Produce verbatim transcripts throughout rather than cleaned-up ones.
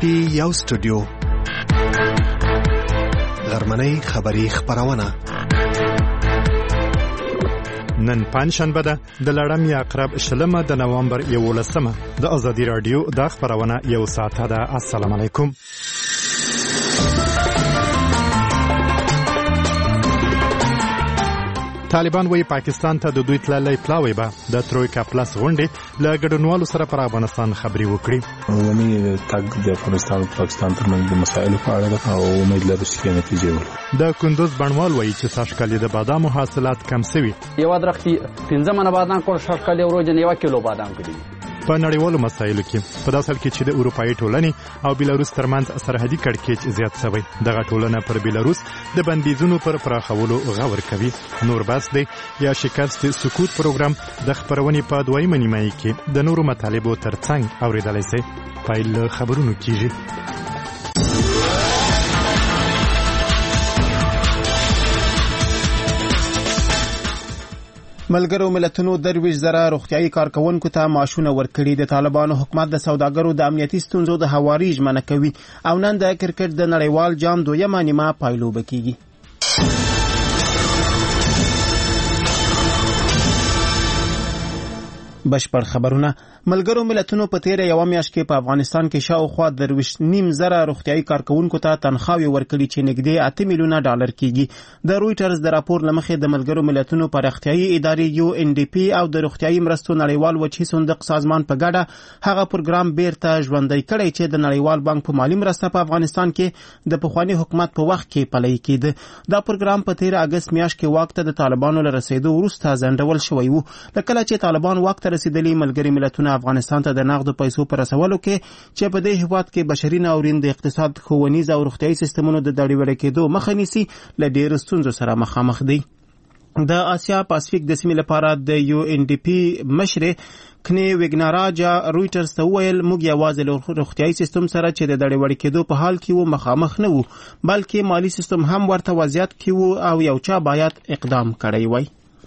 پی یو سټوډیو غرمنۍ خبری خبرونه نن پنځشنبه ده د لړم یا اقرب شلمه د نوامبر یولسمه د ازادي رادیو د خبرونه یو ساعت ده. السلام علیکم. طالبان وی پاکستان ته د دوی تللی پلاوی به د ترویکا پلس غونډې له ګډونوالو سره پر افغانستان خبري وکړي. عمومي تګ د افغانستان او پاکستان ترمنځ د مسایلو په اړه ده او امید لرو چې نتیجه ولري. د کندوز بڼوال وایي چې سږکال د بادامو حاصلات کم شوي. یو درختي پنځه منه بادام کول سږکال یو ورځ یو کیلو بادام کړي. په نړیوالو مسایلو کې په داسې حال کې چې د اروپایي ټولنې او بیلاروس ترمنځ سرحدي کړکېچ زیات شوی، دغه ټولنه پر بیلاروس د بندیزونو پر پراخولو غور کوي. نور بس دی یا شکست سکوت پروګرام د خبرونې په دویمه نیمایي کې د نورو مطالبو ترڅنګ اورېدلی سئ. پیل خبرونو کیږي. ملګرو ملتونو درویش زره روغتیايي کارکونکو ته معاشونه ورکړي. د طالبانو حکومت د سوداګرو د امنیتي ستونزو د هواري ژمنه کوي او نن د کرکټ د نړیوال جام دویمه نیمه پایلوبه کیږي. بشپړ خبرونه. ملګرو ملتونو په تیر یو میاشت کې په افغانستان کې شاوخوا درویش نیم زره روغتیايي کارکونکو ته تنخواوي ورکړي چې نږدې اته میلیونه ډالر کیږي. د رويټرز د راپور لمخې د ملګرو ملتونو پراختیايي ادارې یو ان ډي پی او د روغتیايي مرستو نړیوال وچی صندوق سازمان په ګډه هغه پروګرام بیرته ژوندی کړی چې د نړیوال بانک په مالی مرسته په افغانستان کې د پخوانی حکومت په وخت کې پلی کېده. دا پروګرام په تیر اگست میاشت کې واک ته د طالبانو له رسیدو وروسته ځنډول شوی و. لکه چې طالبان واک ته رسیدلی، ملګری ملتونه افغانستان ته د نقدو پیسو پر رسولو کې چې په دې هیواد کې بشري ناورین د اقتصاد، ښوونیز او روغتیايي سیستمونو د دړې کېدو مخه نیسي، له ډېرو ستونزو سره مخامخ دی. د آسیا پاسفیک د سیمې لپاره د یو ان ډي پی مشر کنی وګناراجا رويټرز ته ویل موږ یوازې له روغتیايي سیستم سره چې د دړې وړې کېدو په حال کې وو مخامخ نه وو، بلکې مالی سیستم هم ورته وضعیت کې وو او یو چا باید اقدام کړی وای.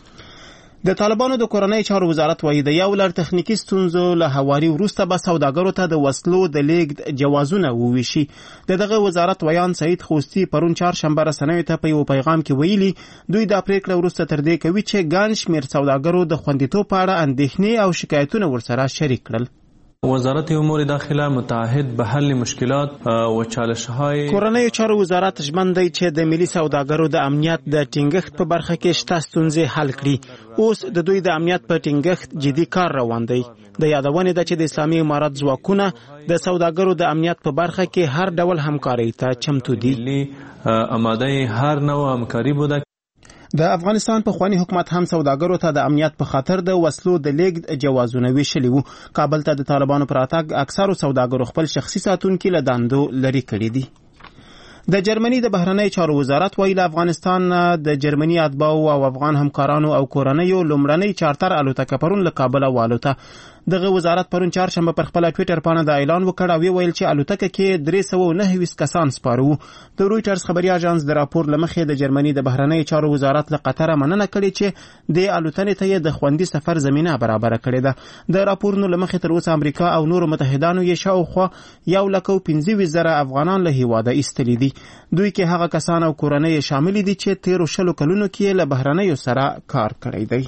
د طالبانو د کورنۍ چارو وزارت وایي د یو لړ تخنیکی ستونزو له هواري وروسته به سوداګرو ته د وسلو د لیږد جوازونه وویشي. د دغه وزارت ویان سعید خوستی پرون چهارشنبه رسنیو ته په یو پیغام کې ویلي دوی دا پریکړه وروسته تر دې کوي چې ګڼ شمېر سوداګرو د خوندیتوب په اړه اندېښنې او شکایتونه ورسره شریک کړل. وزارت امور داخله متعهد به حل مشکلات و چالش‌های کورنۍ چارو وزارت ژمن دی چې د ملي سوداګرو د امنیت د ټینګښت په برخه کې شته ستونزې حل کړي. اوس د دوی د امنیت په ټینګښت جدي کار روان دی. د یادونې ده چې د اسلامي امارات ځواکونه د سوداګرو د امنیت په برخه کې هر ډول همکاري ته چمتو دي. آماده هر نوع همکاری بوده. د افغانستان په خواني حکومت هم سوداګرو ته د امنیت په خاطر د وسلو د لیږد جوازونه ویشلي وو. کابل ته د طالبانو پر راتګ اکثرو سوداګرو خپل شخصي ساتونکي له دندو لري کړي دي. د جرمني د بهرنۍ چارو وزارت وایي له افغانستان د جرمني اتباعو او افغان همکارانو او کورنیو لومړنۍ چارتر الوتکه پرون له کابل والوته. دغه وزارت پرون چهارشنبه پر خپل ټوئیټر باندې د اعلان وکړ او ویل چې الوتکه کې درې سوه نهه ویشت کسان سپاره. د رويټرز خبري اژانس د راپور لمخې د جرمني د بهرنۍ چارو وزارت له قطر مننه کړې چې د الوتنې ته د خوندي سفر زمينه برابر کړې ده. د راپورونو لمخې تر اوسه امریکا او نورو متحدانو یې شاوخوا یو لک او پنځه ویشت زره افغانان له هیواده ایستلي دي. دوی کې هغه کسان او کورنۍ شامل دي چې تیرو شلو کلونو کې له بهرنیو سره کار کړی دی.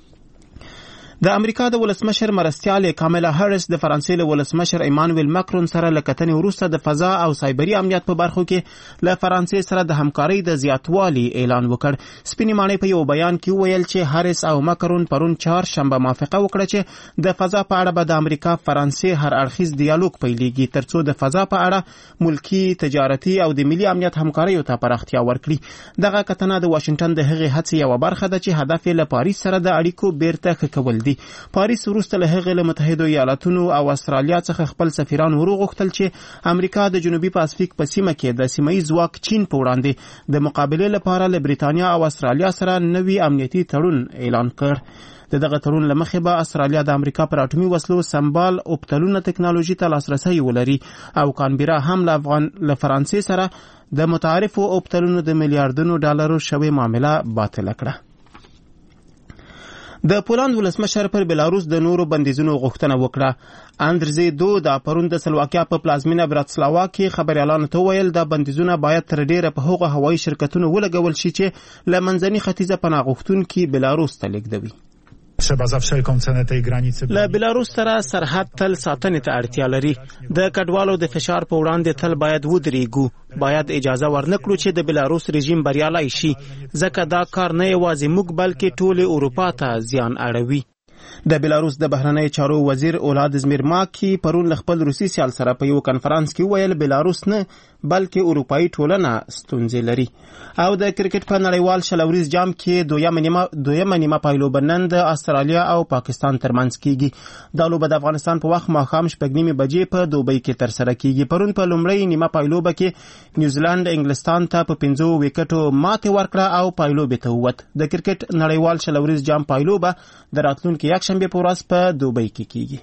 د امریکا د ولسمشر مرستیال کاملا هریس د فرانسې له ولسمشر ایمانویل ماکرون سره له کتنې وروسته د فضا او سایبري امنیت په برخو کې له فرانسې سره د همکارۍ د زیاتوالي اعلان وکړ. سپینې ماڼۍ په یو بیان کې ویل چې هریس او ماکرون پرون چهارشنبه موافقه وکړه چې د فضا په اړه به د امریکا فرانسې هر اړخیز ډیالوګ پیلېږي ترڅو د فضا په اړه ملکی، تجارتي او د ملي امنیت همکاریو ته پراختیا ورکړي. دغه کتنه د واشنگټن د هغې هڅې یوه برخه ده چې هدف یې له پاریس سره د اړیکو بیرته ښه کول دي. پاریس وروسته له هغې له متحده ایالاتونو او استرالیا څخه خپل سفیران وروغوښتل چې امریکا د جنوبي پاسفیک په سیمه کې د سیمه‌ییز ځواک چین په وړاندې د مقابلې لپاره له بریتانیا او استرالیا سره نوي امنیتي تړون اعلان کړ. د دغه تړون له مخې به استرالیا د امریکا پر اټومي وسلو سمبال اوبتلونه ټکنالوژي ته لاسرسی ولري او کانبرا هم له افغان له فرانسې سره د متعارفو اوبتلونو د میلیارډونو ډالرو شوې معامله باطله کړه. د پولند ولسمشر پر بلاروس د نورو بندیزونو غوښتنه وکړه. اندرزی دو د پرون د سلواکیا په پلازمینه براتسلاوا کې خبريالانو ته ویل د بندیزونه باید تر ډیره په هغو هوایي شرکتونو ولګول شي چې له منځني ختیځه پناه غوښتونکي بلاروس ته لیږدوي. له بلاروس سره سرحد تل ساتنې ته اړتیا لري. د کډوالو د فشار په وړاندې تل باید ودرېږو. باید اجازه ورنکړو چې د بلاروس رژیم بریالی شي، ځکه دا کار نه یوازې موږ بلکې ټولې اروپا ته زیان اړوي. د بلاروس د بهرنۍ چارو وزیر اولاد زمیرماکی پرون له خپل روسي سیال سره په یو کنفرانس کې ویل بلاروس نه بلکې اروپایي ټولنه ستونزې لري. او د کرکټ په نړیوال شلوریز جام کې دویمه نیمه دویمه نیمه پایلوبه نن د استرالیا او پاکستان ترمنځ کیږي. دا لوبه د افغانستان په وخت ماښام شپږ نیمې بجې په دوبۍ کې ترسره کیږي. پرون په لومړۍ نیمه پایلوبه کې نیوزیلند انګلستان ته په پنځو وکټو ماتې ورکړه او پایلوبې ته ووت. د کرکټ نړیوال شلوریز جام پایلوبه د راتلونکي یکشنبه په ورځ په دوبۍ کې کیږي.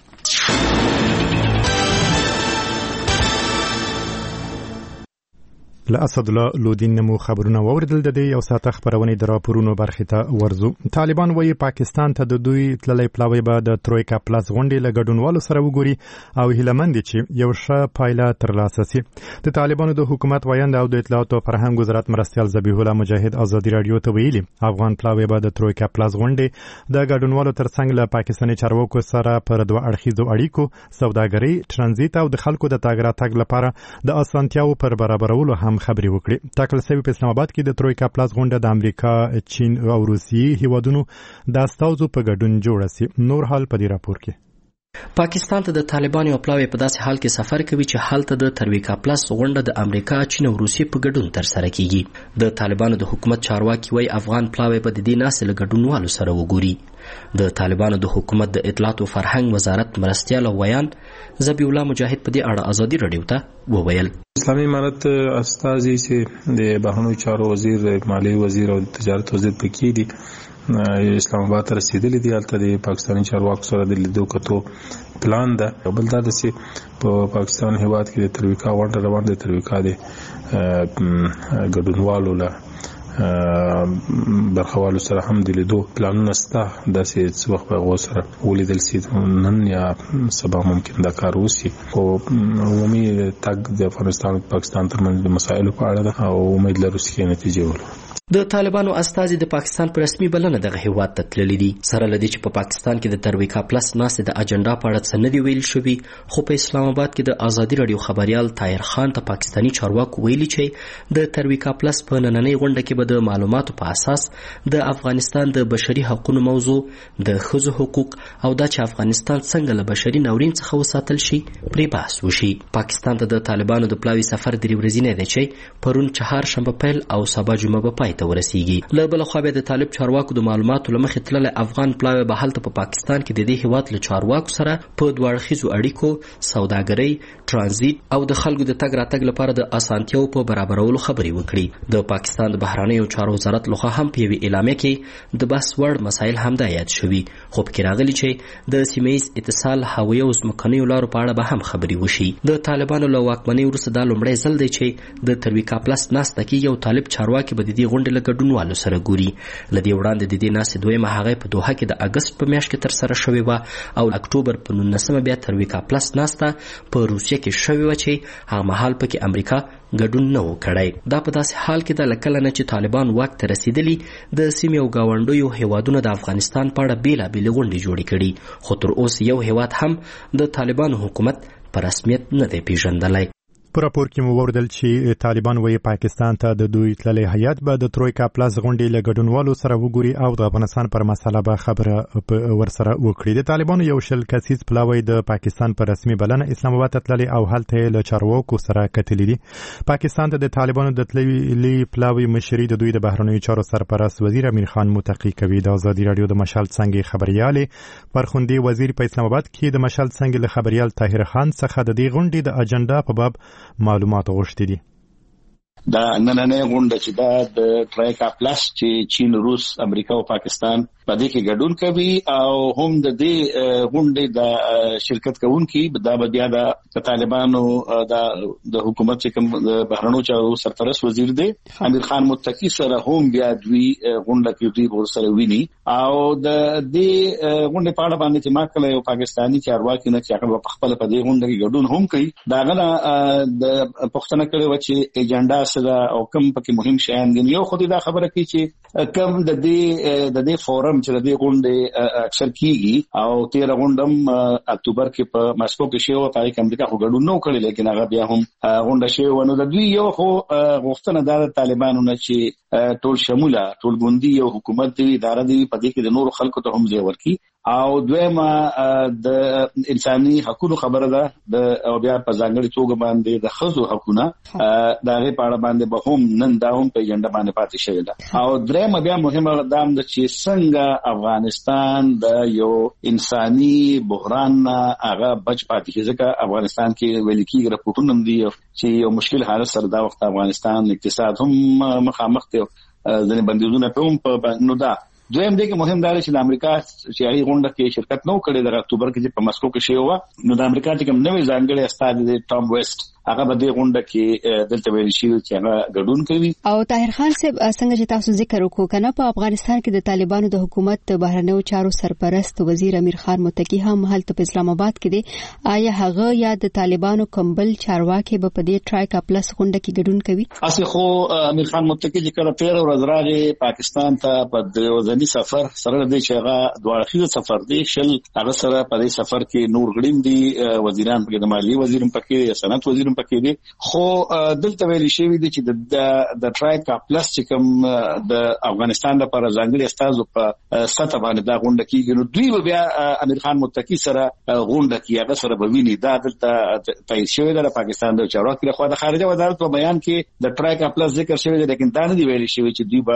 له اسد الله لودین نمو خبرونه واوریدل. د دې یو ساعت خبرونه د راپورونو برخې ته ورزو. طالبان وایي پاکستان ته د دوی تللی پلاوی به د ترویکا پلاس غونډې له ګډونوالو سره وګوري او هیلهمند چې یو ښه پایله ترلاسه شي. د طالبانو د حکومت وایند او د اطلاعات او فرهنګ وزارت مرستیال ذبیح الله مجاهد ازادي رادیو ته ویلي افغان پلاوی به د ترویکا پلاس غونډې د ګډونوالو ترڅنګ له پاکستاني چارواکو سره پر دوه اړخیزو اړیکو، سوداګرۍ، ترانزیت او د خلکو د تګ راتګ لپاره د اسانتیاو پر برابرولو هم خبرې وکړي. ټاکل شوی په اسلام آباد کې د ترویکا پلاس غونډه د امریکا، چین او روسیې هیوادونو د استازو په ګډون جوړه شي. نور حال په دې راپور کې. پاکستان ته د طالبانو او پلاوی په داسې حال کې سفر کوي چې هلته د ترویکا پلاس غونډه د امریکا، چین او روسیې په ګډون ترسره کیږي. د طالبانو د حکومت چارواکي وایي افغان پلاوی په دې ناسې له ګډونوالو سره وګوري. د طالبانو د حکومت د اطلاعات او فرهنګ وزارت مرستیال ویان ذبیح الله مجاهد په دې اړه ازادي رادیو ته وویل اسلامي امارت استازي چې د بهرنیو چارو وزیر، مالیې وزیر او تجارت وزیر پکې دي اسلام آباد ته رسیدلي دي. هلته د پاکستاني چارواکو سره د لیدو کتو پلان ده. بل دا چې په پاکستان هیواد کې د ترویکا غونډه روان ده. ترویکا د ګډونوالو له برخوالو سره هم د لیدو پلانونه شته. داسې څه وخت به هغو سره ولیدل شي، نن یا سبا ممکن دا کار وشي. خو عمومي تګ د افغانستان او پاکستان ترمنځ د مسایلو په اړه ده او امید لرو چې نتیجه ولري. د طالبانو استازي د پاکستان په رسمي بلنه دغه هیواد ته تللي دي. سره لدی چې په پاکستان کې د ترویکا پلس ناسې د اجنډا په اړه څه نه دی ویل شوي، خو په اسلام آباد کې د ازادي رادیو خبريال طاهر خان ته پاکستاني چارواکو ویلي چې د ترویکا پلس په نننۍ غونډه کې به د معلوماتو په اساس د افغانستان د بشري حقوقو موضوع، د ښځو حقوق او دا چې افغانستان څنګه له بشري ناورین څخه وساتل شي پرې بحث وشي. پاکستان ته د طالبانو د پلاوي سفر درې ورځې دی چې پرون چهارشنبه پیل او سبا جمعه به پای ته ورسیږي. له بل خوا د طالب چارواکو د معلوماتو له مخې تللی افغان پلاوی به هلته په پاکستان کې د دې هیواد له چارواکو سره په دوه اړخیزو اړیکو، سوداګرۍ، ترانزیت او د خلکو د تګ راتګ لپاره د اسانتیاو په برابرولو خبرې وکړي. د پاکستان د بهرنیو چارو وزارت لخوا هم په یوې اعلامیه کې د بحث وړ مسایل همدا یاد شوي، خو پکې راغلي چې د سیمه ییز اتصال، هوایي او ځمکنیو لارو په اړه به هم خبرې وشي. د طالبانو له واکمنۍ وروسته دا لومړی ځل دی چې د ترویکا پلس ناسته کېږي او طالب چارواکي به د دې غونډې له ګډونوالو سره ګوري. له دې وړاندې د دې ناستې دویمه هغه په دوحه کې د اګست په میاشت کې ترسره شوې وه او اکتوبر په نولسمه بیا ترویکا پلس ناسته په روسیه کې شوې وه چې هغه مهال پکې امریکا ګډون نه و کړی. دا په داسې حال کې ده لکه نه چې طالبان واک ته رسیدلي د سیمې او ګاونډیو هیوادونو د افغانستان په اړه بېلابېلې غونډې جوړې کړي، خو تر اوسه یو هیواد هم د طالبانو حکومت په رسمیت نه دی پیژندلی. په راپور کې مو وردل چې طالبان وایي پاکستان ته د دوی تللی هیات به د ترویکا پلاس غونډې له ګډونوالو سره وګوري او د افغانستان پر مسله به خبره ورسره وکړي. د طالبانو یو شل کسیز پلاوی د پاکستان پر رسمي بلنه اسلام آباد ته تللی او هلته له چارواکو سره کتلي دي. پاکستان ته د طالبانو د تللی پلاوی مشري د دوی د بهرنیو چارو سرپرست وزیر امیر خان متقی کوي. د ازادي رادیو د مشال څنګه خبريالې فرخوندي وزیر په اسلام آباد کې د مشال څنګه له خبريال طاهر خان څخه د دې غونډې د اجنډا په باب معلومات غوښتي دي. دا نننې غونډه چې دا د ټرایکا پلس چې چین، روس، امریکا او پاکستان په دې کې ګډون کوي او هم د دې غونډې د شرکت کوونکي دا بیا د طالبانو د حکومت چې کوم د بهرنیو چارو سرپرست وزیر دی امیر خان متقی سره هم بیا دوی غونډه کې دوی ور سره ویني او د دې غونډې په اړه باندې چې ما کله یو پاکستانی چارواکي نه چې هغه په خپل په دې غونډه کې ګډون هم کوي دا غنه د پښتنه کړي و چې ایجنډا سره او کوم پکې مهم شیان دي. یو خو دا خبره کوي چې کوم د دې د دې فورم چې د دې غونډې اکثر کیږي او تیر غونډم اکتوبر کې په ماسکو کې شو او په امریکا خو ګډون نه کړی لیکن هغه بیا هم غونډه شو نو د دوی یو خو غوښتنه د طالبانو نه چې ټول شموله ټول ګوندي یو حکومت دی اداره دی په دې کې د نور خلکو ته هم ځای ورکړي او دویمه د انساني حقوقو خبره ده د او بیا په ځانګړي توګه باندې د خزو حقوقونه د هغه په اړه باندې به هم نن دا هم په ایجنډا باندې پاتې شوی ده او درېمه بیا مهمه دام د چې څنګه افغانستان د یو انساني بحران هغه بچ پاتې کیږي ځکه افغانستان کې ویل کېږي راپورټونه دي چې یو مشکل حالت سره دا وخت افغانستان اقتصاد هم مخامخ دی ځنې بندیزونه په هم په نو دا دویم دی کې مهم دا چې د امریکا چې هغه غونډه کې شرکت نو کړي د اکتوبر کې په مسکو کې شوی و نو د امریکا چې کوم نوې ځانګړي استاد دی ټام ویسټ هغه به د غونډه کې دلته ویل شي چې هغه ګډون کوي. او طاهر خان صاحب څنګه چې تاسو ذکر وکړو کنه په افغانستان کې د طالبانو د حکومت د بهرنیو چارو سرپرست وزیر امیر خان متقی هم هلته په اسلام آباد کې دی آیا هغه یا د طالبانو کمبل چارواکي به په دې ټرایکا پلس غونډه کې ګډون کوي؟ اصل خو امیر خان متقی چې کله تیر ورځ راغی پاکستان ته په دروازنی سفر سره د شغه دوه سفر دی شل هغه سره په دې سفر کې نور غړیم دي وزیران په د مالی وزیر پکې صنعت وزیر پکې دي خو دلته ویل شوی دی چې د د ټرایکا پلس چې کوم د افغانستان لپاره ځانګړي استازو په سطح باندې دا غونډه کیږي نو دوی بیا امیر خان متقی سره غونډه کوي هغه سره به ویني دا دلته تایید شوی دی د پاکستان د چارواکي لخوا د خارجه وزارت په بیان کې د ټرایکا پلس ذکر شوی دی لیکن دا نه دی ویل شوی چې دوی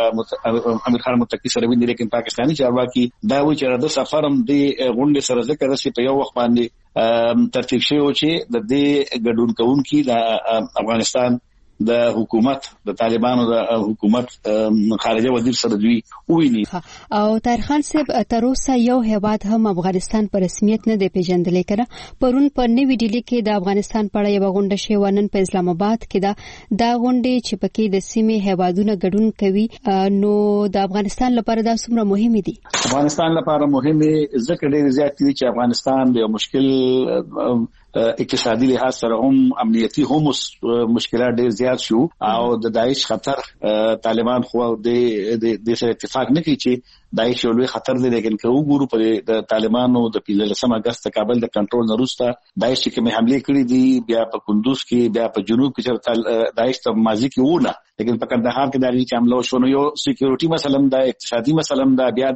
به امیر خان متقی سره ویني لیکن پاکستانی چارواکي دا و چې د سفرم د غونډې سره ذکر رسي په یو وخت باندې ترتیب شوی چې د دې ګډون کوونکي د افغانستان د حکومت د طالبانو د حکومت خارجه وزیر سره دوی ویني. او طاهر خان صاحب تر اوسه یو هیواد هم افغانستان په رسمیت نه دی پیژندل کړه پرون په نوې ډیلی کې د افغانستان په اړه یو غونډه شوه نن په اسلام آباد کې دا دا غونډه چې پکې د سیمې هیوادونو ګډون کوي نو د افغانستان لپاره دا څومره مهمه دي؟ افغانستان لپاره مهمه ځکه ډېر زیات دي چې افغانستان د مشکل اقتصادي لحاظ سره هم امنیتي هم مشکلات ډېر زیات شو او د داعش خطر طالبان خو د د سره اتفاق نه کوي چې داعش یو لوی خطر دی لیکن که وګورو په د طالبانو د پنځلسم اگست کابل د کنټرول نه وروسته داعش چې کوم حمله کړې دي بیا په کندوز کې بیا په جنوب کې چې داعش ته ماضي کې ونه لیکن په کندهار کې د دې حمله شو نو یو سکیورټي مثلا د اقتصادي مثلا د بیا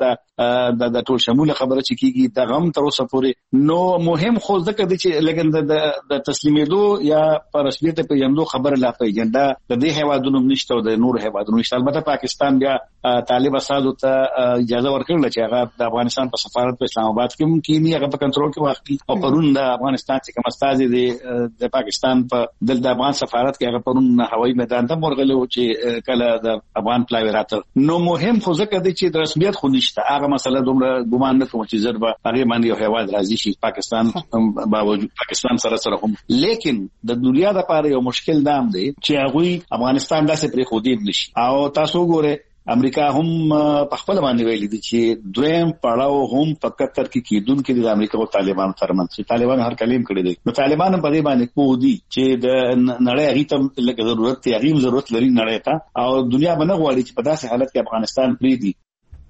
د د ټول شموله خبره چې کیږي د غم تر اوسه پورې نو مهم خو ځکه دي چې لیکن د تسلیمېدو یا پر رسمیت په یندو خبره لا په ایجنډا د دې هیوادونو نشته او د نور هیوادونو نشته البته پاکستان بیا طالب اساسو ته اجازه ورکړل چې هغه د افغانستان په سفارت په اسلام آباد کې ممکن هغه په کنټرول کې واخلي او پرون د افغانستان چې کوم استازي دي د پاکستان په دل د افغان سفارت کې هغه پرون هوایي میدان ته ورغلو چې کله د افغان پلاوی راته نو مهم خو ځکه دی چې د رسمیت خو نشته هغه مسله دومره ګمان نه کوم چې زر به هغه باندې یو هیواد راځي شي پاکستان باوجود پاکستان سره سره هم لیکن د دنیا لپاره یو مشکل دام دی چې هغه افغانستان داسې پرې خو دې نشي او تاسو ګوره امریکا هم په خپل باندې ویلي دي چې دویم پړاو هم په قطر کې کېدونکو د امریکا او طالبانو ترمنځ چې طالبان هر کلیم کړی دي نو طالبان په دې باندې کوو دي چې د نړۍ هغه ته لکه ضرورت دی هغه ضرورت لري نړۍ ته او دنیا باندې غواړي چې په داسې حالت کې افغانستان پری دي.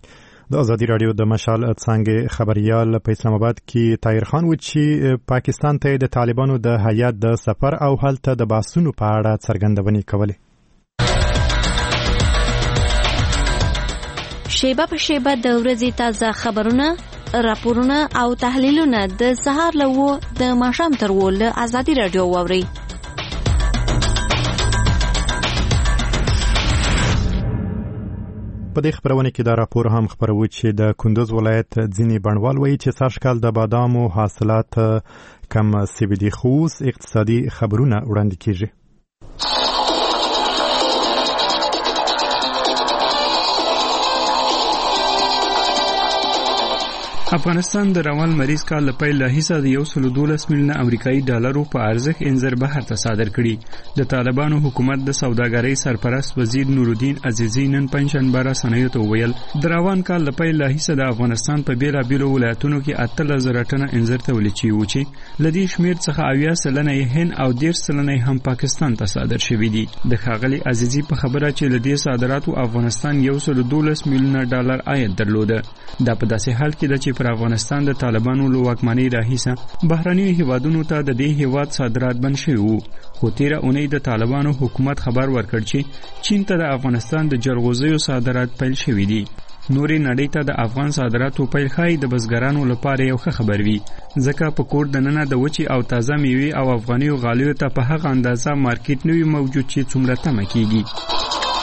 د ازادي رادیو د مشال څنګه خبريال په اسلام آباد کې طاهر خان و چې پاکستان ته د طالبانو د هیئت د سفر او هلته د باسونو په اړه څرګندونې کولې. شیبه په شیبه د ورځې تازه خبرونه، راپورونه او تحلیلونه د سهار له و د ماښام تر و له ازادي رادیو واورئ. په دې خبرونه کې دا راپور هم خبروي چې د کندوز ولایت ځینې بڼوال وایي چې سږکال د بادامو حاصلات کم سوي دي خو اقتصادي خبرونه وړاندې کیږي. افغانستان د روان مریض کال له پیل راهیسه د یو سل دولس میلیونه امریکایي ډالرو په ارزښت انځر بهر ته صادر کړي. د طالبانو حکومت د سوداګرۍ سرپرست وزیر نورالدین عزیزی نن پنځشنبه رسنیو ته وویل د روان کال له پیل راهیسه د افغانستان په بیلابیلو ولایتونو کې اتلس زره ټنه انځر تولید شوي وو چې له دې شمېر څخه اویا سلنه یې هند او دېرش سلنه یې هم پاکستان ته صادر شوي دي. د ښاغلي عزیزي په خبره چې له دې صادراتو افغانستان یو سل دولس میلیونه ډالر عاید درلوده. دا په داسې حال کې ده چې پر افغانستان د طالبانو له واکمنۍ راهیسه بهرنیو هیوادونو ته د دې هیواد صادرات بند شوي وو. خو تېره اونۍ د طالبانو حکومت خبر ورکړ چې چین ته د افغانستان د جلغوزیو صادرات پیل شوي دي. نورې نړۍ ته د افغان صادراتو پیل ښایي د بزګرانو لپاره یو ښه خبر وي، ځکه په کور دننه د وچې او تازه میوې او افغانیو غالیو ته په هغه اندازه مارکیټ نه وي موجود چې څومره تمه کیږي.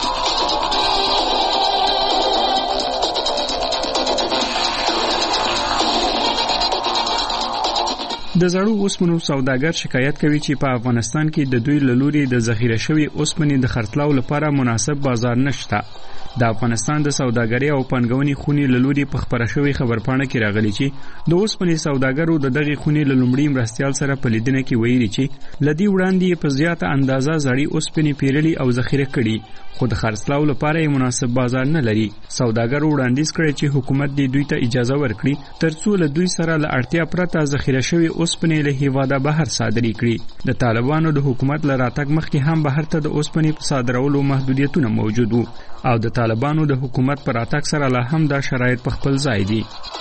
د زړو اوسپنو سوداګر شکایت کوي چې په افغانستان کې د دوی له لوري د ذخیره شوي اوسپنې د خرڅلاو لپاره مناسب بازار نشته. د افغانستان د سوداګرۍ او پانګونې خونې له لوري په خپره شوې خبرپاڼه کې راغلي چې د اوسپنې سوداګرو د دغې خونې له لومړي مرستیال سره په لیدنه کې ویلي چې له دې وړاندې یې په زیاته اندازه زړې اوسپنې پیرلي او ذخیره کړي، خو د خرڅلاو لپاره یې مناسب بازار نه لري. سوداګرو وړاندیز کړی چې حکومت دې دوی ته اجازه ورکړي ترڅو له دوی سره له اړتیا پرته ذخیره شوي اوسپنې له هیواده بهر صادرې کړي. د طالبانو د حکومت له راتګ مخکې هم بهر ته د اوسپنې په صادرولو محدودیتونه موجود وو او د طالبانو د حکومت پر راتګ سره لا هم دا شرایط په خپل ځای دي.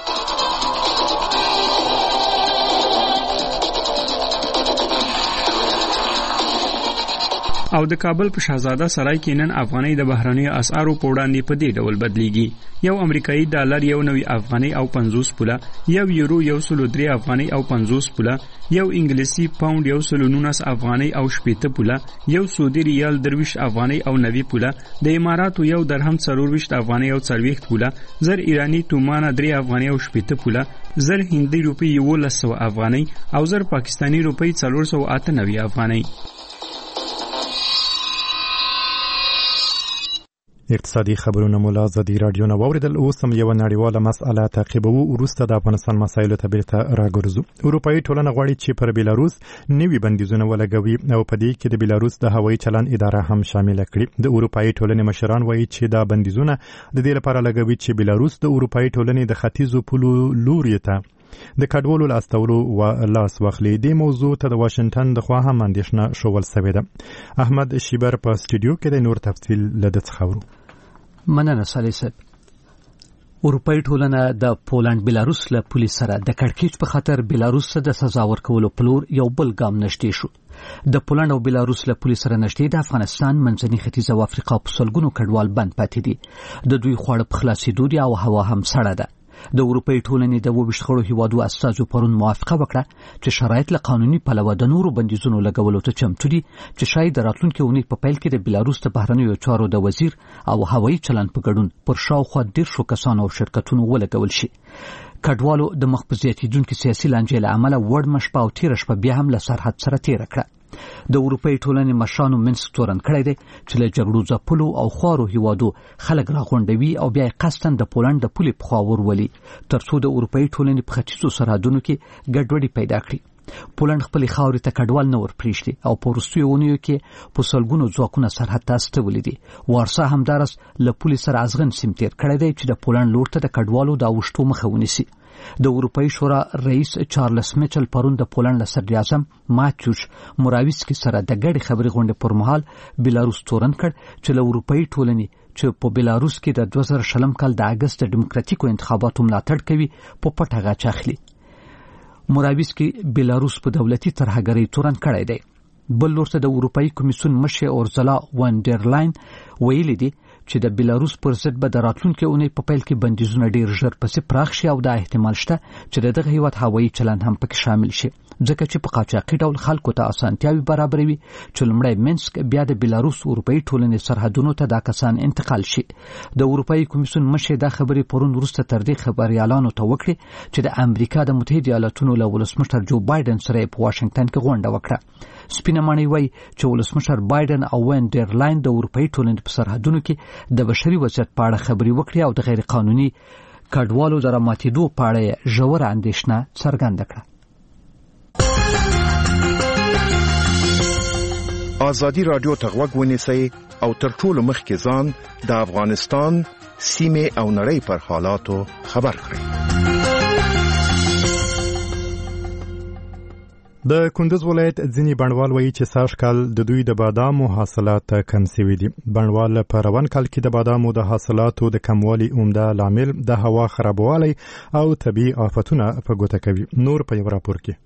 او د کابل په شهزاده سرای کې نن افغانۍ د بهرنیو اسعارو په وړاندې په دې ډول بدلیږي. یو امریکایي ډالر یو نوي افغانۍ او پنځوس پوله، یو یورو یو سل درې افغانۍ او پنځوس پوله، یو انګلیسي پاوند یو سل نولس افغانۍ او شپېته پوله، یو سعودي ریال درویشت افغانۍ او نوي پوله، د اماراتو یو درهم څلورویشت افغانۍ او څلوېښت پوله، زر ایراني تومانه درې افغانۍ او شپېته پوله، زر هندي روپۍ یولس سوه افغانۍ او زر پاکستاني روپۍ څلور سوه اته نوي افغانۍ. اقتصادي خبرونه مو له ازادي راډیو نه واوریدل. اوس هم یوه نړیواله مسأله تعقیبوو. وروسته د افغانستان مسایلو ته بیرته راګرځو. اروپایي ټولنه غواړي چې پر بیلاروس نوي بندیزونه ولګوي او په دې کې د بیلاروس د هوایي چلند اداره هم شامله کړي. د اروپایي ټولنې مشران وایي چې دا بندیزونه د دې لپاره لګوي چې بیلاروس د اروپایي ټولنې د ختیځو پولو لوري ته د کډوالو له استولو و لاس واخلي. دې موضوع ته د واشنګټن د خوا هم اندېښنه ښوول سوې ده. احمد شیبر په سټوډیو کې د نور تفصیل له ده څخه اورو. مننه صالح صاحب. اروپایي ټولنه د پولند بیلاروس له پولې سره د کړکېچ په خاطر بیلاروس ته د سزا ورکولو په لور یو بل ګام نږدې شو. د پولند او بیلاروس له پولې سره نږدې د افغانستان، منځني ختیځ او افریقا په سلګونو کډوال بند پاتې دي. د دوی خواړه په خلاصېدو دي او هوا هم سړه ده. د اروپایي ټولنې د اووه ویشت غړو هیوادو استازو پرون موافقه وکړه چې شرایط له قانوني پلوه د نورو بندیزونو لګولو ته چمتو دي چې شاید د راتلونکي اونۍ په پیل کې د بیلاروس د بهرنیو چارو د وزیر او هوایي چلند په ګډون پر شاوخوا دېرشو کسانو او شرکتونو ولګول شي. کډوالو د مخ په زیاتېدونکي سیاسي لانجې له امله وړمه شپه او تېره شپه بیا هم له سرحد سره تېره کړه. د اروپایي ټولنې مشرانو منسک تورن کړی دی چې له جګړو ځپلو او خوارو هیوادو خلک راغونډوي او بیا یې قصدن د پولند د پولې په خوا ورولي ترڅو د اروپایي ټولنې په ختیځو سرحدونو کې ګډوډي پیدا کړي. پولند خپلې خاورې ته کډوال نه ورپرېږدي او په وروستیو اونیو کې په سلګونو ځواکونه سرحد ته استولي دي. وارسا همداراز له پولې سره ازغن سیم تېر کړی دی چې د پولند لور ته د کډوالو د اوښتو مخه ونیسي. د اروپایي شورا رئیس چارلس میچل پرون د پولند له صدر اعظم ماتیوش موراویسکي سره د ګډې خبرې غونډې پر مهال بیلاروس تورن کړ چې له اروپایي ټولنې چې په بیلاروس کې د دوه زره شلم کال د اګست د ډیموکراتیکو انتخاباتو ملاتړ کوي په پټه غاچ اخلي. موراویسکي بیلاروس په دولتي ترهګرۍ تورن کړی دی. بل لور ته د اروپایي کمیسیون مشر اورزلا وانډرلاین ویلي دي چې د بیلاروس پر ضد به د راتلونکي اونۍ په پیل کې بندیزونه ډیر ژر پسې پراخ شي او دا احتمال شته چې د دغه هیواد هوایي چلند هم پکې شامل شي، ځکه چې په قاچاقي ډول خلکو ته اسانتیاوي برابروي چې لومړی منسک بیا د بیلاروس اروپایي ټولنې سرحدونو ته دا کسان انتقال شي. د اروپایي کمیسیون مشر دا خبرې پرون وروسته تر دې خبريالانو ته وکړي چې د امریکا د متحده ایالاتونو له ولسمشر جو بایدن سره په واشنګټن کې غونډه وکړه. سپینه ماڼۍ وایي چې ولسمشر بایدن او وانډرلاین د اروپایي ټولنې په سرحدونو کې د بشري وضعیت په اړه خبرې وکړي او د غیر قانوني کډوالو د راماتېدو په اړه ژوره اندېښنه څرګنده کړه. ازادي راډیو ته غوږ ونیسئ او تر ټولو مخکې ځان د افغانستان سیمې او نړۍ پر حالاتو خبر کړئ. د کندوز ولایت ځینې بڼوال وایي چې سږ کال د دوی د بادامو حاصلات کم شوي دي. بڼوال په روان کال کې د بادامو د حاصلاتو د کموالي عمده لامل د هوا خرابوالی او طبیعي آفتونه په ګوته کوي. نور په یو راپور کې.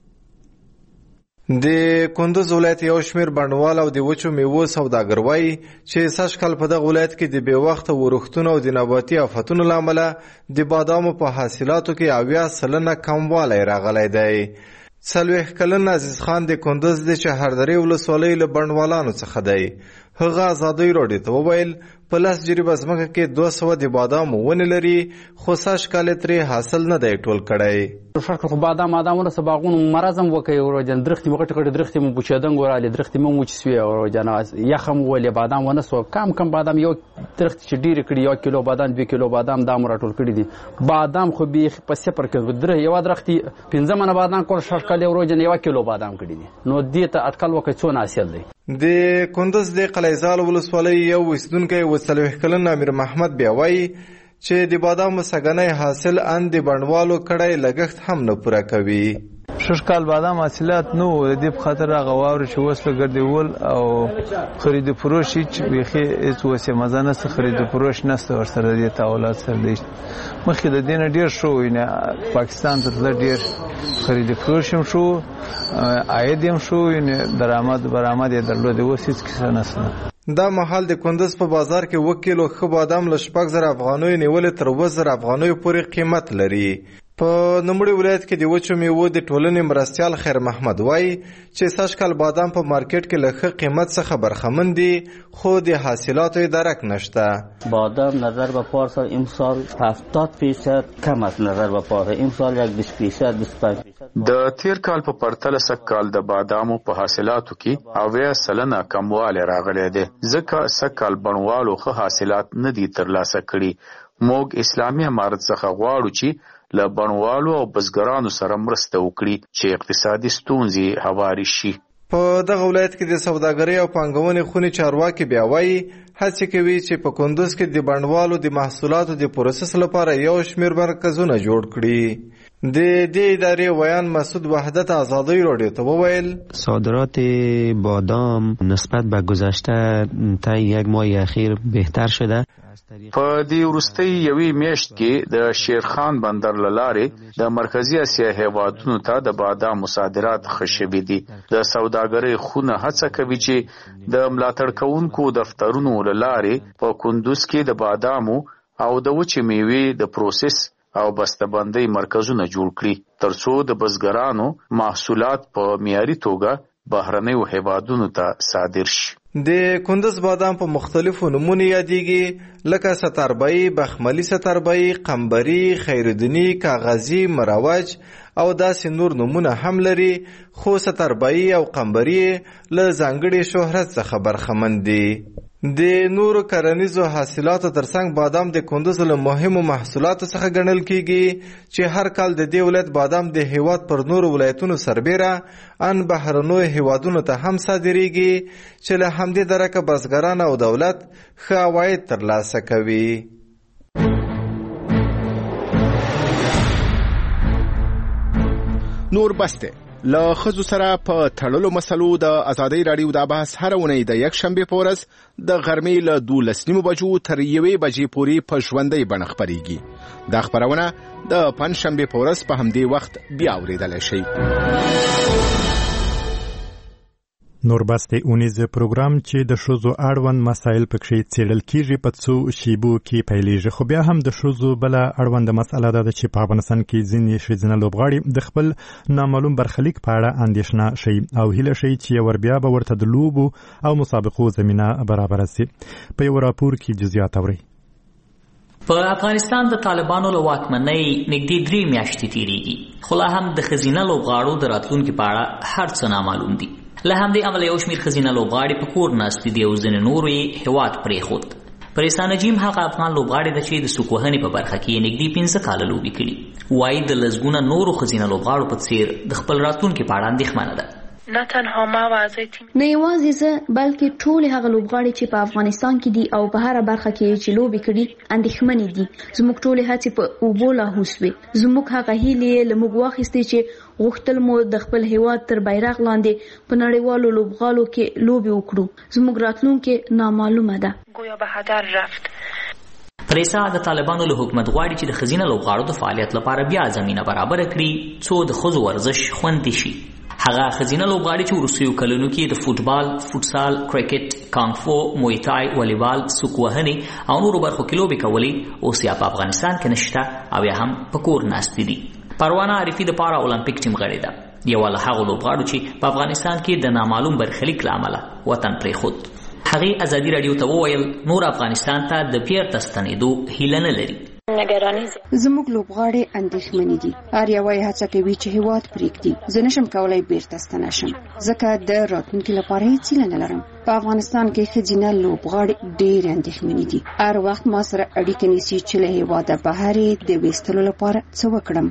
د کندوز ولایت یو شمیر بڼوال او د وچو میوو سوداګر وایي چې سږ کال په دغه ولایت کې د بې وخته ورښتونو او د نباتي آفتونو له امله د بادامو په حاصلاتو کې اویا سلنه کموالی راغلی دی. څلوېښت کلن عزیز خان د کندوز د چهاردرې ولسوالۍ له بڼوالانو څخه دی. هغه ازادۍ راډیو ته وویل په لس جریبه ځمکه کې دوه سوه د بادامو ونې لري، خو سږ کال یې ترې حاصل نه دی ټول کړی. خو بادام بادامونه څه باغونه مرزم وکړي وروجن درختې مو غټې غټې درختې مو پوچېدنګ ورالې درختې مو وچې سوې وروجن یخ هم ولې بادام ونه سو کم کم بادام یو درخت چې ډېرې کړي یو کیلو بادام دوه کیلو بادام دا مو راټول کړي دي. بادام خو بیخي په صفر کې درې یوه درختې پنځه منه بادام کول شل کال یې وروجن یوه کیلو بادام کړي دي. نو دې ته اټکل وکړئ څونه حاصل دی. د کندوز د قلعه‌زال ولسوالۍ یو اوسېدونکی اووه څلوېښت کلن امیر محمد بیا وایي چې د بادامو سږنی حاصل ان د بڼوالو کړی لګښت هم نه پوره کوي. شش کال بادام حاصلات نو د دې په خاطر هغه واورې چې اوس له ګرځېدول او خرید فروش هېڅ بیخي هېڅ اوس یې مزه نشته، خرید فروش نشته ورسره د دې تحولات سره دی. مخکې د دې نه ډېر ښه و، یعنې پاکستان ته تله ډېر خرید فروش هم ښه و، عاید هم ښه و، یعنې درآمد برآمد یې درلود. اوس هېڅ کیسه نشته. دا مهال د کندوز په بازار کې اووه کیلو ښه بادام له شپږ زره افغانیو نیولې تر اووه زره افغانیو پورې قیمت لري. په نوموړي ولایت کې د وچو میوو د ټولنې مرستیال خیر محمد وایي چې سږ کال بادام په مارکیټ کې له ښه قیمت څخه برخمن دي، خو د حاصلاتو یې درک نشته. بادام نظر به پارسال امسال هفتاد فیصد کم است، نظر به پارسال امسال یک بیست فیصد بیست و پنج فیصد. د تیر کال په پرتله سږ کال د بادامو په حاصلاتو کې اویا سلنه کموالی راغلی دی، ځکه سږ کال بڼوالو ښه حاصلات نه دي ترلاسه کړي. موږ اسلامي امارت څخه غواړو چې له بڼوالو او بزګرانو سره مرسته وکړي چې اقتصادي ستونزې هوارې شي. په دغه ولایت کې د سوداګرۍ او پانګونې خونې چارواکي بیا وایي هڅې کوي چې په کندوز کې د بڼوالو د محصولاتو د پروسس لپاره یو شمېر مرکزونه جوړ کړي. د دې ادارې ویان مسعود وحدت ازادۍ راډیو ته وویل صادرات بادام نسبت به گذشته تا یک ماه اخیر بهتر شده. په دې وروستۍ یوې میاشت کې د شیرخان بندر له لارې د مرکزي اسیا هیوادونو ته د بادامو صادرات ښه شوي دي. د سوداګرۍ خونه هڅه کوي چې د ملاتړ کوونکو دفترونو له لارې په کندوز کې د بادامو او د وچې میوې د پروسس او بسته‌بندۍ مرکزونه جوړ کړي ترڅو د بزګرانو محصولات په معیاري توګه بهرنیو هیوادونو ته صادر شي. د کندوز بادام په مختلفو نومونو یادېږي لکه ستاربایي، بخملي ستاربایي، قمبري، خیرالدیني، کاغذي، مروج او داسې نور نومونه هم لري، خو ستاربایي او قمبري له ځانګړي شهرت څخه برخمن دي. د نورو کرنیزو حاصلاتو ترڅنګ بادام د کندوز له مهمو محصولاتو څخه ګڼل کیږي چې هر کال د دې ولایت بادام د هیواد پر نورو ولایتونو سربیره ان بهرنیو هیوادونو ته هم صادریږي چې له همدې درکه بزګران او دولت ښه عواید ترلاسه کوي. نور بسته له ښځو سره په تړلو مسلو د ازادۍ راډیو دا بحث هره اونۍ د یک شنبې په ورځ د غرمې له دولس نیمو بجو تر یوې بجې پورې په ژوندۍ بڼه خپرېږي. دا خپرونه د پنجشنبې په ورځ په همدې وخت بیا اورېدلی شئ. نوربسته اونیز پروګرام چې د ښځو اړوند مسایل پکې څېړل کیږي په څو شیبو کې پیلېږي، خو بیا هم د ښځو بله اړونده مسله ده چې په افغانستان کې ځینې ښځینه لوبغاړي د خپل نامعلوم برخلیک په اړه اندېښنه ښیي او هیله ښیي چې ور بیا به ورته د لوبو او مسابقو زمینه برابره شي. په یو راپور کې جزئیات اورئ. په افغانستان د طالبانو له واکمنۍ نږدې درې میاشتې تېرېږي، خو لا هم د ښځینه لوبغاړو د راتلونکي په اړه هر څه نامعلوم دي. له همدې امله یو شمېر ښځینه لوبغاړي په کور ناستې دي او ځینې نورو یې هېواد پرېښود. پریسا نجیم هغه افغان لوبغاړی ده چې د سوکوهنې په برخه کې نږدې پنځه کاله لوبې کړي. وایي د لسګونه نورو ښځینه لوبغاړو په څیر د خپل راتلونکي په اړه اندېښمنه ده. نه تنها ما واځي نه یوازې زه بلکې ټول هغه لوبغاړي چې په افغانستان کې دي او په هر برخه کې چې لوبې کړي اندېښمنې دي. زموږ ټول هڅې په اوبو لاهو سوې. زموږ هغه هیلې له موږ واخیستې چې غوښتل مو د خپل هیواد تر بیرغ لاندې په نړیوالو لوبغالو کې لوبې وکړو. زموږ راتلونکي نامعلومه ده. گویا به هدر رفت. پریسا د طالبانو له حکومت غواړي چې د ښځینه لوبغاړو د فعالیت لپاره بیا زمینه برابره کړي څو د ښځو ورزش خوندي شي. هغه ښځینه لوبغاړي چې وروستیو کلونو کې د فوټبال، فوټسال، کرکټ، کانګ فو، مویتای، والیبال، سوکوهنې او نورو برخو کې لوبې کولې اوس یا په افغانستان کې نشته او یا هم په کور ناستې دي. پروانه عارفي د پارا اولمپیک ټیم غړې ده. یوه له هغو لوبغاړو چې په افغانستان کې د نامعلوم برخلیک له امله وطن پرېښود. هغې ازادي راډیو ته وویل نور افغانستان ته د بیرته ستنېدو هیله نه لري. زموږ لوبغاړي اندېښمنې دي. هر یو یې هڅه کوي چې هیواد پرېږدي. زه نشم کولی بیرته ستنه شم ځکه د راتلونکي لپاره هیڅ هیله نه لرم. په افغانستان کې ښځینه لوبغاړي ډېر اندېښمنې دي. هر وخت ما سره اړیکه نیسي چې له هیواده بهر یې د ویستلو لپاره څه وکړم.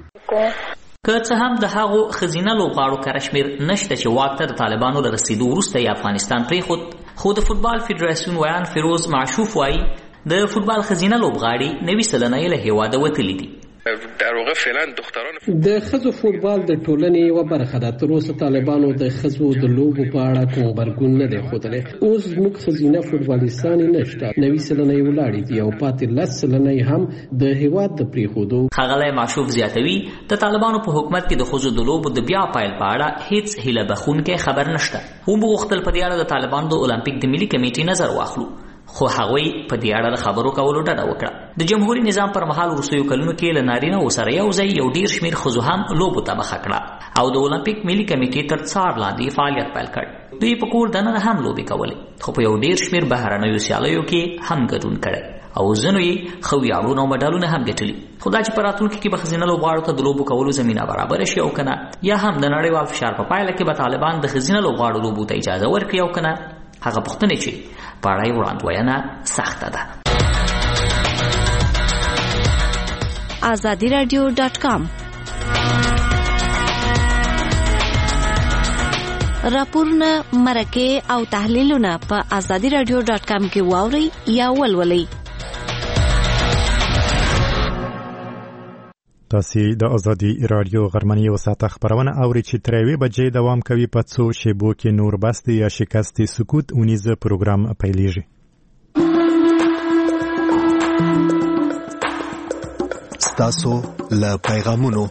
که څه هم د هغو ښځینه لوبغاړو کره شمېر نشته چې واک ته د طالبانو له رسېدو وروسته یې افغانستان پرېښود، خو د فوټبال فدراسیون ویان فیروز معشوف وایي د فوټبال ښځینه لوبغاړي نوي سلنه یې له هیواده وتلي دي. در واقع فعلا دختران د ښځو فوټبال د ټولنې یوه برخه ده. تر اوسه طالبانو د ښځو د لوبو په اړه کوم غبرګون نه دی ښودلی. اوس زموږ ښځینه فوټبالیستانې نشته. نوي سلنه یې ولاړې دي او پاتې لس سلنه یې هم د هیواد د پرېښودو. ښاغلی معشوف زیاتوي د طالبانو په حکومت کې د ښځو د لوبو د بیا پیل په اړه هیڅ هیله بخښونکی خبر نشته. هم غوښتل په دې اړه د طالبانو د اولمپیک د ملي کمیټې نظر واخلو، خو هغوی په دې اړه د خبرو کولو ډډه وکړه. د جمهوري نظام پر مهال وروستیو کلونو کې له نارینه‌وو سره یو ځای یو ډېر شمېر ښځو هم لوبو ته مخه کړه او د اولمپیک ملي کمیټې تر څار لاندې فعالیت پیل کړ. دوی په کور دننه هم لوبې کولې، خو په یو ډېر شمېر بهرنیو سیالیو کې هم ګډون کړی او ځینو یې ښه ویاړونه او مډالونه هم ګټلي. خو دا چې په راتلونکي کې به ښځینه لوبغاړو ته د لوبو کولو زمینه برابره شي او که نه، یا هم د نړیوال فشار په پایله کې به طالبان د ښځینه لوبغاړو لوبو ته اجازه ورکړي او که نه، هغه پوښتنې چې په اړه یې وړاندوینه سخته ده. آزادي راډیو ډاټ کام راپورونه، مرکې او تحلیلونه په آزادي راډیو ډاټ کام کې واورئ یا ولولئ. تاسې د ازادي راډیو غرمنۍ یوه ساعته خپرونه اورئ چې تر یوې بجې دوام کوي. په څو شیبو کې نور بست یا شکست سکوت اونیزه پروګرام پیلیږي. ستاسو له پیغامونو.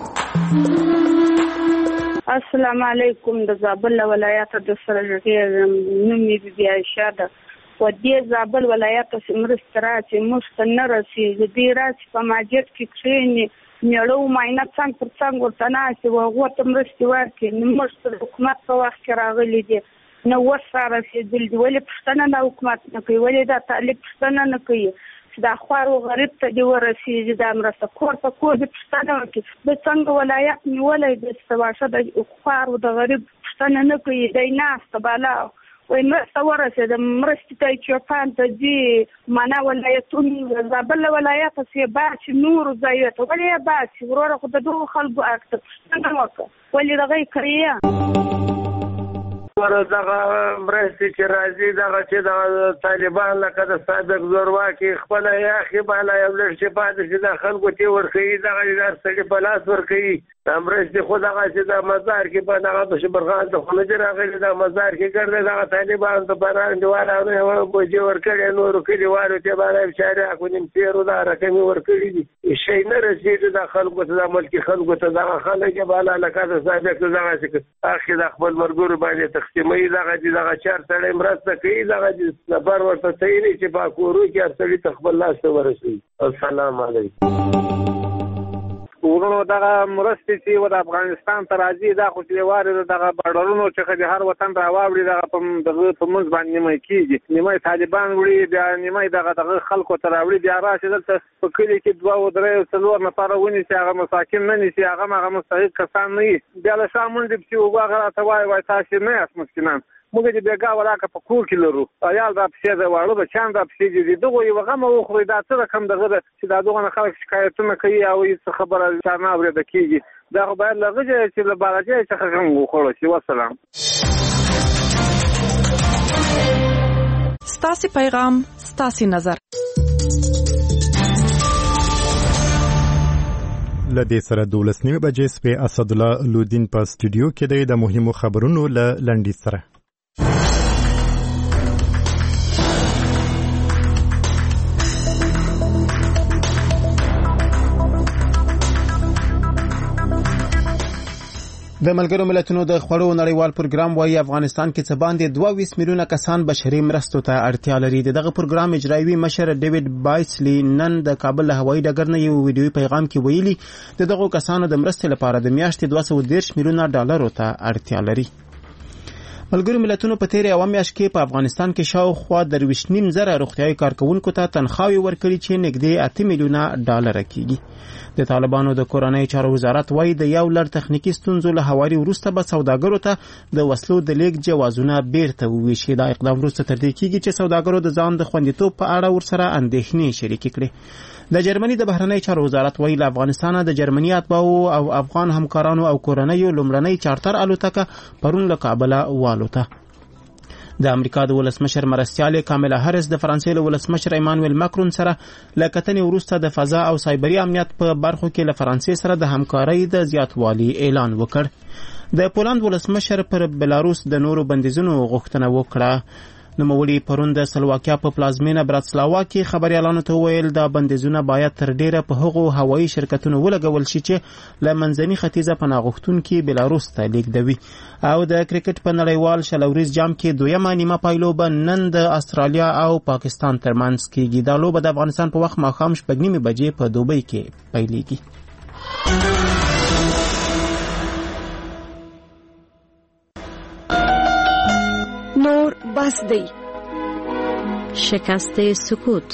السلام علیکم. د زابل ولایت د سرجګي نوم یې بي عائشہ ده. و دې زابل ولایت څخه مرسته راځي موږ نه رسیږي. دې راځي په ماجد کې کښېني میړو معاینه څنګ پر څنګ ورته ناستې وه، هغو ته مرستې ورکړي. موږ د حکومت په وخت کې راغلي دي، نه اوس را رسېدلي دي. ولې پوښتنه دا حکومت نه کوي؟ ولې دا طالب پوښتنه نه کوي چې دا خوار و غریب ته دې ورسېږي دا مرسته؟ کور په کور دې پوښتنه وکړي. د څنګه ولایت نیولی دی چې واښه د خوار و د غریب پوښتنه نه کوي. دی ناسته بالا وایي مرسته ورسېده، مرستې ته چوپان ته ځي معنا ولایتونه زابل له ولایته څخه یې باسي نورو ځایو ته. ولې یې باسي؟ وروره خو د دغو خلکو حق ته پوښتنه وکړه. ولې دغه یې کوي؟ دغه مرستې چې راځي دغه چې د طالبان لکه د سابق زورواکي خپله یا اخي بالا یو لږ چې پاتې شي د خلکو ته ورکوي، دغه د هر سړي په لاس ورکوي. دا مرستې خو دغه چې د مزار کې په دغه د شبرغان ته خو نه دي راغلي، د مزار کې ګرځي دغه طالبان ته په انډیوالانو یې بوجې ورکړي، نورو کلیوالو ته بالا بچارې اکو نیم تېرو دا رقمې ورکړي دي. شی نه رسېږي د خلکو ته، د ملکي خلکو ته. دغه خلک یې بالا لکه د سابق دغه چې اخي د خپل مرګورو باندې تقسیموي، دغه چې دغه چار سړی مرسته کوي، دغه چې نفر ورته صحیح دی چې په کورو کې هر سړي ته خپل لاس ته ورسوي. السلام علیکم. ورونو دغه مرستې چې و د افغانستان ته راځي دا خو چې وارې دغه بارډرونو څخه د هر وطن راواوړي دغه په دغه په منځ باندې نیمه کېږي، نیمه طالبان وړي، بیا نیمه دغه دغه خلکو ته راوړي، بیا راشي دلته په کلي کې دوه او درې څلور نفره ونیسي، هغه مساکین نه نیسي، هغه هغه مستحق کسان نه وي. بیا له شا منډې پسې اوبه هغه راته وایي وایي تاسې نه یاست مسکینان. موږ دې بیګا ولاکه په کور کې لرو عیال را پسې دا واړو بچان را پسې دي دغه یو غم او خو دا څه رقم دغه چې دا دغه خلک شکایتونه کوي او هیڅ خبره نه اورېده کیږي دا خو باید لږه چې له بالاجې څخه هم وخوړل شي. والسلام. ستاسو پیغام ستاسو نظر. لدې سره دولس نیمه بجې سپې اسد الله لودین په سټوډیو کې دی د مهمو خبرونو ل لنډی سره. د ملګرو ملتونو د خوړو نړیوال پروګرام وايي افغانستان کې څه باندې دوه ویشت میلیونه کسان بشري مرستو ته اړتیا لري. دغه پروګرام اجرایوي مشر ډیوډ بایسلی نن د کابل له هوایي ډګر نه یو ویډیوي پیغام کې ویلي د دغه کسانو د مرستې لپاره د میاشتې دوه سوه دېرش میلیونه ډالرو ته اړتیا لري. ملګرو ملتونو په تیرې اوه میاشت کې په افغانستان کې شاوخوا درویشت نیم زره روغتیايي کارکونکو ته تنخواوې ورکړي چې نږدې اته میلیونه ډالر کېږي. د طالبانو د کورنۍ چارو وزارت وايي د یو لړ تخنیکی ستونزو له هواري وروسته به سوداګرو ته د وسلو د لیږد جوازونه بیرته وویشي. دا اقدام وروسته تر دې کېږي چې سوداګرو د ځان د خوندیتوب په اړه ورسره اندېښنې شریکې کړې. د جرمني د بهرنۍ چارو وزارت وايي له افغانستانه د جرمني اتباعو او افغان همکارانو او کورنیو لومړنۍ چارتر الوتکه پرون له کابله والوته. د امریکا د ولسمشر مرستیال کاملا هریس د فرانسې له ولسمشر ایمانوئل ماکرون سره له کتنې وروسته د فضا او سایبري امنیت په برخو کې له فرانسې سره د همکارۍ د زیاتوالي اعلان وکړ. د پولند ولسمشر پر بلاروس د نورو بندیزونو غوښتنه وکړه. نوموړي پرون د سلواکیا په پلازمینه براتسلاوا کې خبريالانو ته ویل دا بندیزونه باید تر ډیره په هغو هوایي شرکتونو ولګول شي چې له منځني ختیځه پناه غوښتونکي بلاروس ته لیږدوي. او د کرکټ په نړیوال شلوریز جام کې دویمه نیمه پایلوبه نن د استرالیا او پاکستان ترمنځ کېږي. دا لوبه د افغانستان په وخت ماښام شپږ نیمې بجې په دوبۍ کې پیلېږي. نور بس دی. شکست سکوت.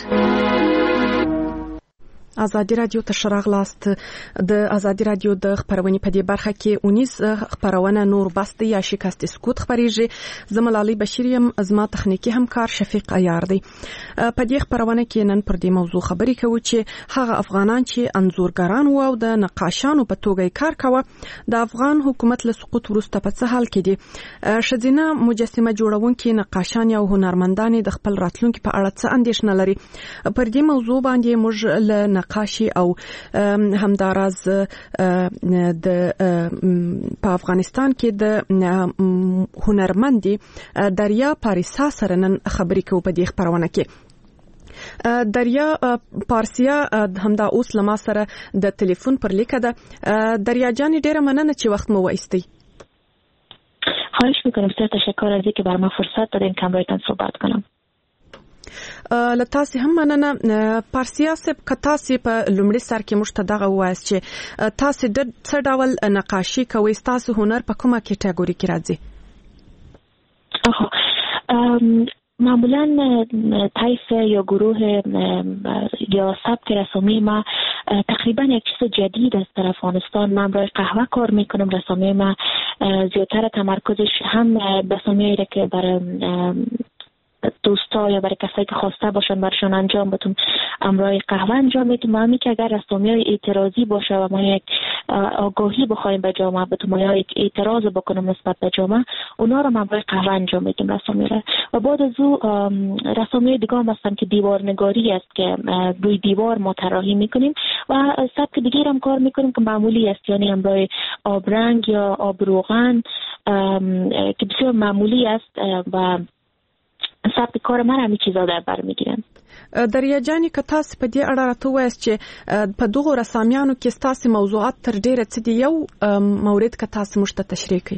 ازادي رادیو ته شراغلاست. د ازادي رادیو د خبرونې په دې برخه کې اونیس خبرونه نور بس یا شکست سکوت خبريږي. زملالي بشیریم ازما تخنیکی همکار شفیق عیار دی. په دې خبرونه کې نن پر دې موضوع خبرې کوو چې هغه افغانان چې انزورګران وو او د نقاشانو په توګه کار کاوه د افغان حکومت له سقوط وروسته په څه حال کې دي. شذینه مجسمه جوړونکي نقاشان او هنرمندان د خپل راتلونکي په اړه څه اندېښنه لري. پر دې موضوع باندې موږ له نقاشي او همداراز د په افغانستان کې د هنرمندي دریا پاریسا سره نن خبرې کوو په دې خبرونه کې. دریا پارسیا همدا اوس لما سره د ټلیفون پر لیکه ده. دریا جان ډیره مننه چې وخت مو وایستی. خواهش میکنم ستاسو تشکر از اینکه بر ما فرصت دادین که همراهتان صحبت کنم. لتاسې هم مننه. پارسیا صاحب که تاسې په لومړي سر کې موږ ته دغه ووایاست چې تاسې د څه ډول نقاشي کوئ، ستاسو هنر په کومه کټګوري کې راځي؟ معمولا طیف یا گروه یا سبک رسامی ما تقریبا یک چیز جدید است در افغانستان. من برای قهوه کار میکنم. رسامی ما زیادتر تمرکزش هم رسامی را که برای دوستا یا برای کسایی که خواسته باشن برشان انجام بدم امرای قهوه انجام میدم. همین که اگر رسامی‌های اعتراضی باشه و ما یک آگاهی بخوایم به جامعه بدم یا یک اعتراض بکنم نسبت به جامعه، اونا رو امرای قهوه انجام میدم رسامی را. و بعد از او رسامی دیگه هم هستن که دیوارنگاری است که روی دیوار ما طراحی میکنیم و سبک دیگه هم کار میکنیم که معمولی است، یعنی امرای آبرنگ یا آبروغن که بسیار معمولی است و سبک کار من همین چیزا در بر میگیرن. دریا جانی که تاسو په دې اړه راته وایاست چې په دغه رسامیانو کې تاسو موضوعات تر ډیره څه دی، یو مورد که تاسو موږ ته تشریح کړئ.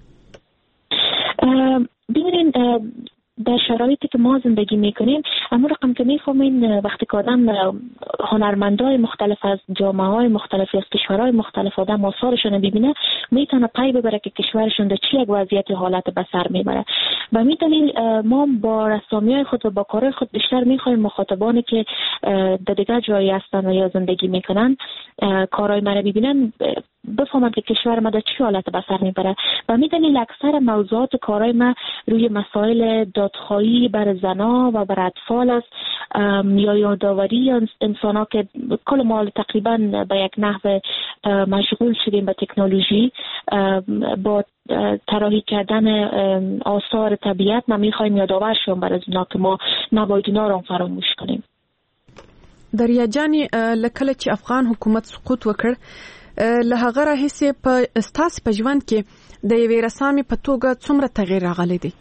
ببینید در شرایطی که ما زندگی میکنیم اما رقم که میفهمین وقتی که آدم هنرمندای مختلف از جامعه های مختلفی از کشورهای مختلف آدم آثارشون ببینه میتونه پی ببره که کشورشون در چی یک وضعیت حالت به سر میبره. به همین دلیل ما با رسامیای خود و با کارهای خود بیشتر میخوایم مخاطبانی که در دیگر جایی هستن و یا زندگی میکنن کارهای ما رو ببینن بفهمن که کشور ما در چه حالت به سر میبره. و همین دلیل اکثر موضوعات کارهای ما روی مسائل دادخواهی بر زنا و بر اطفال است یا یادآوری یا انسان ها که کل ما تقریبا به یک نحو مشغول شدیم به تکنولوژی با طراحی کردن آثار طبیعت. ما میخوایم یادآور شویم برای اونا که ما نباید اونا رو فراموش کنیم. دریا جانی لکه چې افغان حکومت سقوط وکړ له هغه راهیسې په ستاسو په ژوند کې د یوې رسامې په توګه څومره تغییر راغلی دی؟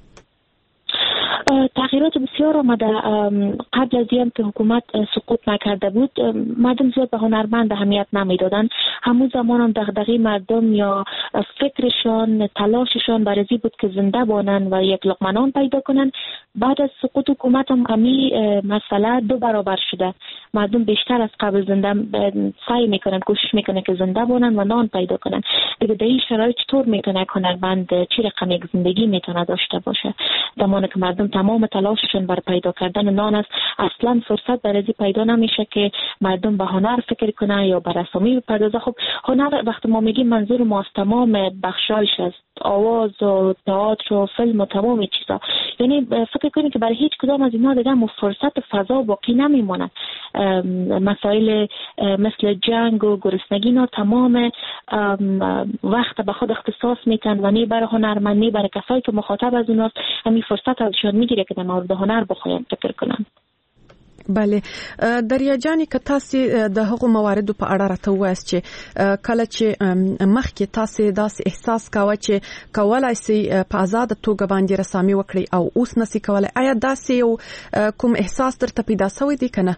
تغییرات بسیار آمده. قبل از این که حکومت سقوط نکرده بود مردم زیاد به هنرمند اهمیت نمیدادن. همون زمان هم دغدغه مردم یا فکرشان تلاششان برای بود که زنده بانن و یک لقمه نان پیدا کنن. بعد از سقوط حکومت هم امی مسئله دو برابر شده. مردم بیشتر از قبل زنده سعی میکنن، کوشش میکنن که زنده بانن و نان پیدا کنن. دیگه در این شرایط چطور میتونه هنرمند چی رقم یک زندگی میتونه داشته باشه؟ زمانی که مردم تمام تلاششون بر پیدا کردن نان است، اصلا فرصت برای پیدا نمیشه که مردم به هنر فکر کنه یا به رسامی بپردازه. خب هنر وقتی ما میگیم منظور ما از تمام بخشایش است، آواز و تئاتر و فیلم و تمام چیزا. یعنی فکر کنید که برای هیچ کدام از اینا دیگه فرصت فضا باقی نمیمونه. مسائل مثل جنگ و گرسنگی نا تمام وقت به خود اختصاص میتن و نی برای هنرمند نی برای کسایی که مخاطب از اوناست همین فرصت ازشون میگیره که در مورد هنر بخوایم فکر کنن. بله دریا جانی که تاسو د هغو مواردو په اړه راته وایاست چې کله چې مخکې تاسو داسې احساس کاوه چې کولای سئ په آزاده توګه باندې رسامي وکړئ او اوس نسئ کولای، آیا داسې یو کوم احساس درته پیدا شوی دی که نه؟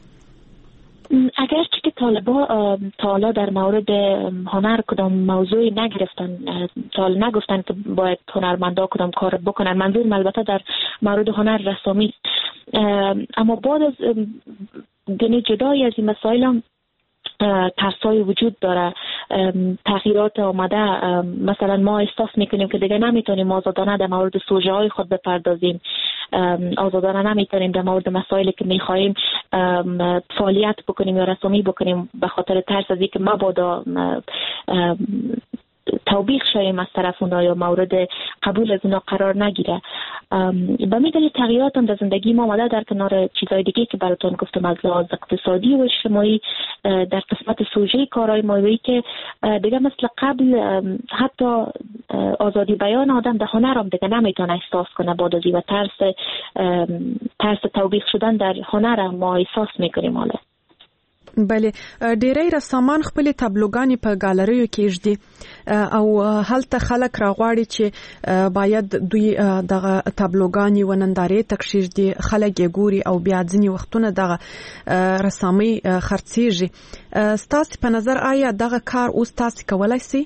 اگر که طالبا تا حالا در مورد هنر کدام موضوعی نگرفتن، تا حالا نگفتن که باید هنرمندا کدام کار بکنن، منظور البته در مورد هنر رسامی، اما بعد از یعنی جدای از این مسائل هم ترسای وجود داره، تغییرات آمده. مثلا ما احساس میکنیم که دیگه نمیتونیم آزادانه در مورد سوژه های خود بپردازیم، آزادانه نمیتونیم در مورد مسائلی که میخواهیم فعالیت بکنیم یا رسامی بکنیم به خاطر ترس از اینکه مبادا توبیخ شویم از طرف اونا یا مورد قبول از اونا قرار نگیره. به میدونی تغییرات هم در زندگی ما آمده در کنار چیزهای دیگه که براتون گفتم از لحاظ اقتصادی و اجتماعی در قسمت سوژه کارهای مایویی که دیگه مثل قبل حتی آزادی بیان آدم در هنر هم دیگه نمیتونه احساس کنه بعد از این و ترس ترس توبیخ شدن در هنر هم ما احساس میکنیم حالا. بله ډیری رسامان خپل تابلوګانې په ګالریو کې ایږدي او هلته خلک راغواړي چې باید دوی دغه تابلوګانې و نندارې ته کښیږدي، خلک یې ګوري او بیا ځینې وختونه دغه رسامۍ خرڅیږي. ستاسو په نظر آیا دغه کار اوس تاسو کولی سئ؟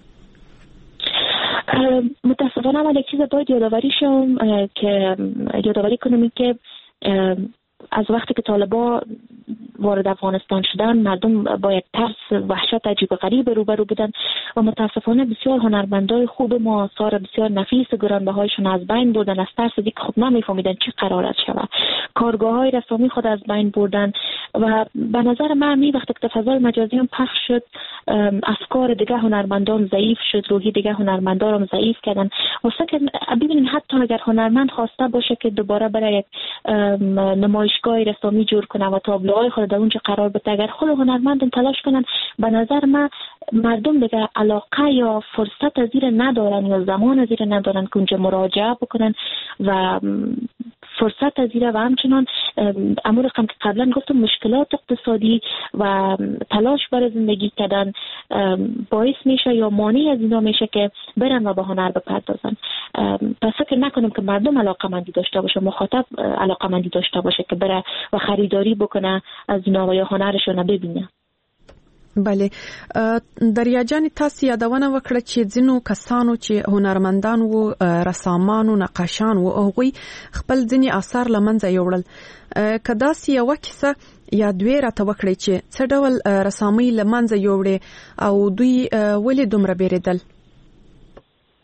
متاسفانه من یک چیز باید یادآوری شم که یادآوری کنم که از وقتی که طالبا وارد افغانستان شدن مردم با یک ترس وحشت عجیب و غریب روبرو بودن و متاسفانه بسیار هنرمندای خوب ما آثار بسیار نفیس گرانبهایشون از بین بردن از ترس اینکه خود نمیفهمیدن چی قرار شود. کارگاه‌های رسامی خود از بین بردن و به نظر من می وقتی که فضای مجازی هم پخش شد افکار دیگه هنرمندان ضعیف شد، روحی دیگه هنرمندان هم ضعیف کردن. واسه که ببینید حتی اگر هنرمند خواسته باشه که دوباره برای یک نمایشگاه رسامی جور کنه و تابلوهای خود در اونجا قرار بده، اگر خود هنرمند تلاش کنن به نظر من مردم دیگه علاقه یا فرصت از این ندارن یا زمان از این ندارن که اونجا مراجعه بکنن و فرصت از این و همچنان امور رقم که قبلا گفتم مشکلات اقتصادی و تلاش برای زندگی کردن باعث میشه یا مانع از اینا میشه که برن و به هنر بپردازن. پس فکر نکنم که مردم علاقه مندی داشته باشه، مخاطب علاقه مندی داشته باشه که بره و خریداری بکنه از اینا و یا هنرشون ببینه. بله دریا جان تاسو یادونه وکړه چې ځینو کسانو چې هنرمندان وو، رسامان او نقاشان وو، هغوی خپل ځینې آثار لمنځه یوړل. که داسې یوه کیسه یا دوی راته وکړئ چې څه ډول رسامۍ لمنځه یوړې او دوی ولې دومره بیریدل؟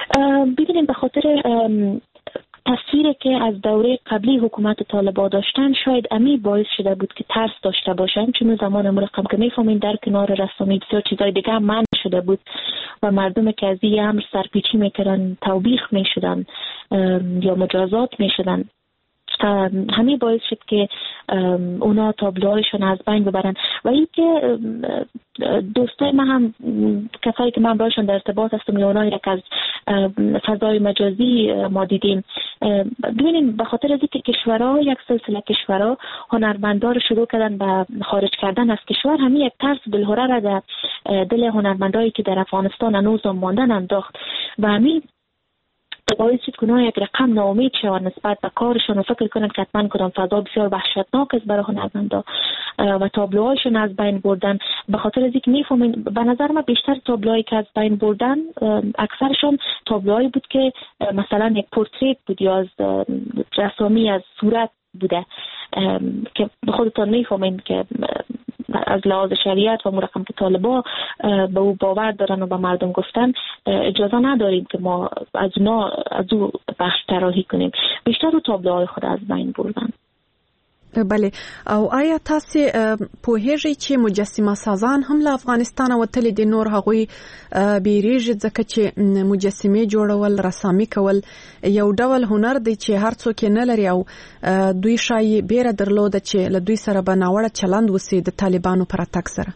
ببینید به خاطر تصویری که از دوره قبلی حکومت طالبان داشتن شاید امی باعث شده بود که ترس داشته باشن، چون زمان مرقم که میفهمین در کنار رسانه‌ای بسیار چیزای دیگه هم منع شده بود و مردم که از این امر سرپیچی میکردن توبیخ میشدن یا مجازات میشدن، همین باعث شد که اونا تابلوهایشون از بین ببرن. و این که دوستای من هم کسایی که من باشون در ارتباط هستم یا اونا یک از فضای مجازی ما دیدیم، ببینیم به خاطر از اینکه کشورها یک سلسله کشورها هنرمندا رو شروع کردن به خارج کردن از کشور، همین یک ترس دلهوره را در دل هنرمندایی که در افغانستان هنوز ماندن انداخت و همین باعث شد که اونها یک رقم ناامید شوند نسبت به کارشون و فکر کنند که حتما کدام فضا بسیار وحشتناک است برای هنرمندا و تابلوهایشون از بین بردن. به خاطر از اینکه میفهمین به نظر من بیشتر تابلوهایی که از بین بردن اکثرشون تابلوهایی بود که مثلا یک پورتریت بود یا از رسامی از صورت بوده که خودتان میفهمین که از لحاظ شریعت و مرقم که طالبا به او باور دارن و به مردم گفتن اجازه نداریم که ما از اونا از او بخش طراحی کنیم. بیشتر رو تابلوهای خود از بین بردن. بله، او آیا تاسو پوهیږئ چې مجسمه سازان هم له افغانستان وتلي دي؟ نور هغوی بیریږي ځکه چې مجسمه جوړول، رسامي کول یو ډول هنر دی چې هر څوک نه لري او دوی شایي بیره درلوده چې له دوی سره به ناوړه چلند وسي د طالبانو پر اتک سره.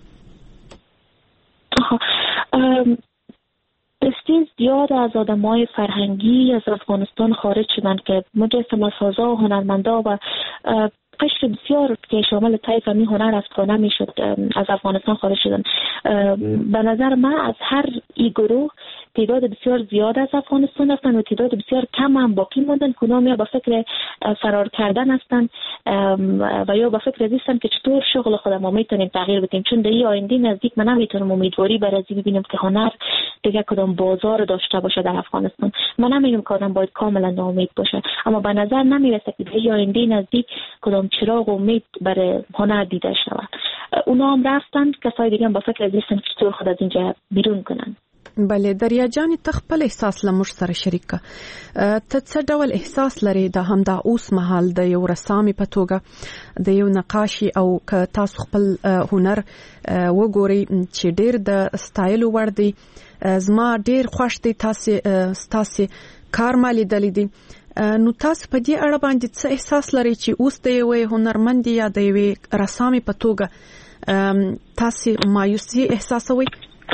بسیار زیاد از آدمای فرهنگی از افغانستان خارج شدن که مجسمه سازا و هنرمندا و قشر بسیار که شامل طیف می هنر افغانه می شد از افغانستان خارج شدن. به نظر من از هر ای گروه تعداد بسیار زیاد از افغانستان رفتن و تعداد بسیار کم هم باقی موندن که اونا یا به فکر فرار کردن هستن و یا به فکر هستن که چطور شغل خود ما میتونیم تغییر بدیم، چون در این آینده نزدیک من نمیتونم امیدواری برای از ببینم که هنر دیگه کدام بازار داشته باشه در افغانستان. من نمیگم که آدم باید کاملا ناامید باشه، اما به نظر نمیرسه که در این آینده نزدیک کدام چراغ امید برای هنر دیده شود. اونا هم رفتن، کسای دیگه هم به فکر هستن که چطور خود از اینجا بیرون کنن. بله، دریا جان ته خپل احساس لمر سره شریک ته څه ډول احساس لري د همدا اوس مهال د یو رسامي په توګه د یو نقاشي او که تاسو خپل هنر وګورئ چې ډیر د سټایل وړ دی؟ زما ډیر خوښ دی تاسو تاسو کار مالي دلی دی. نو تاسو په دې اړه باندې څه احساس لري چې اوس د یو هنرمند یا د یو رسامي په توګه تاسو مایوسي احساسوي؟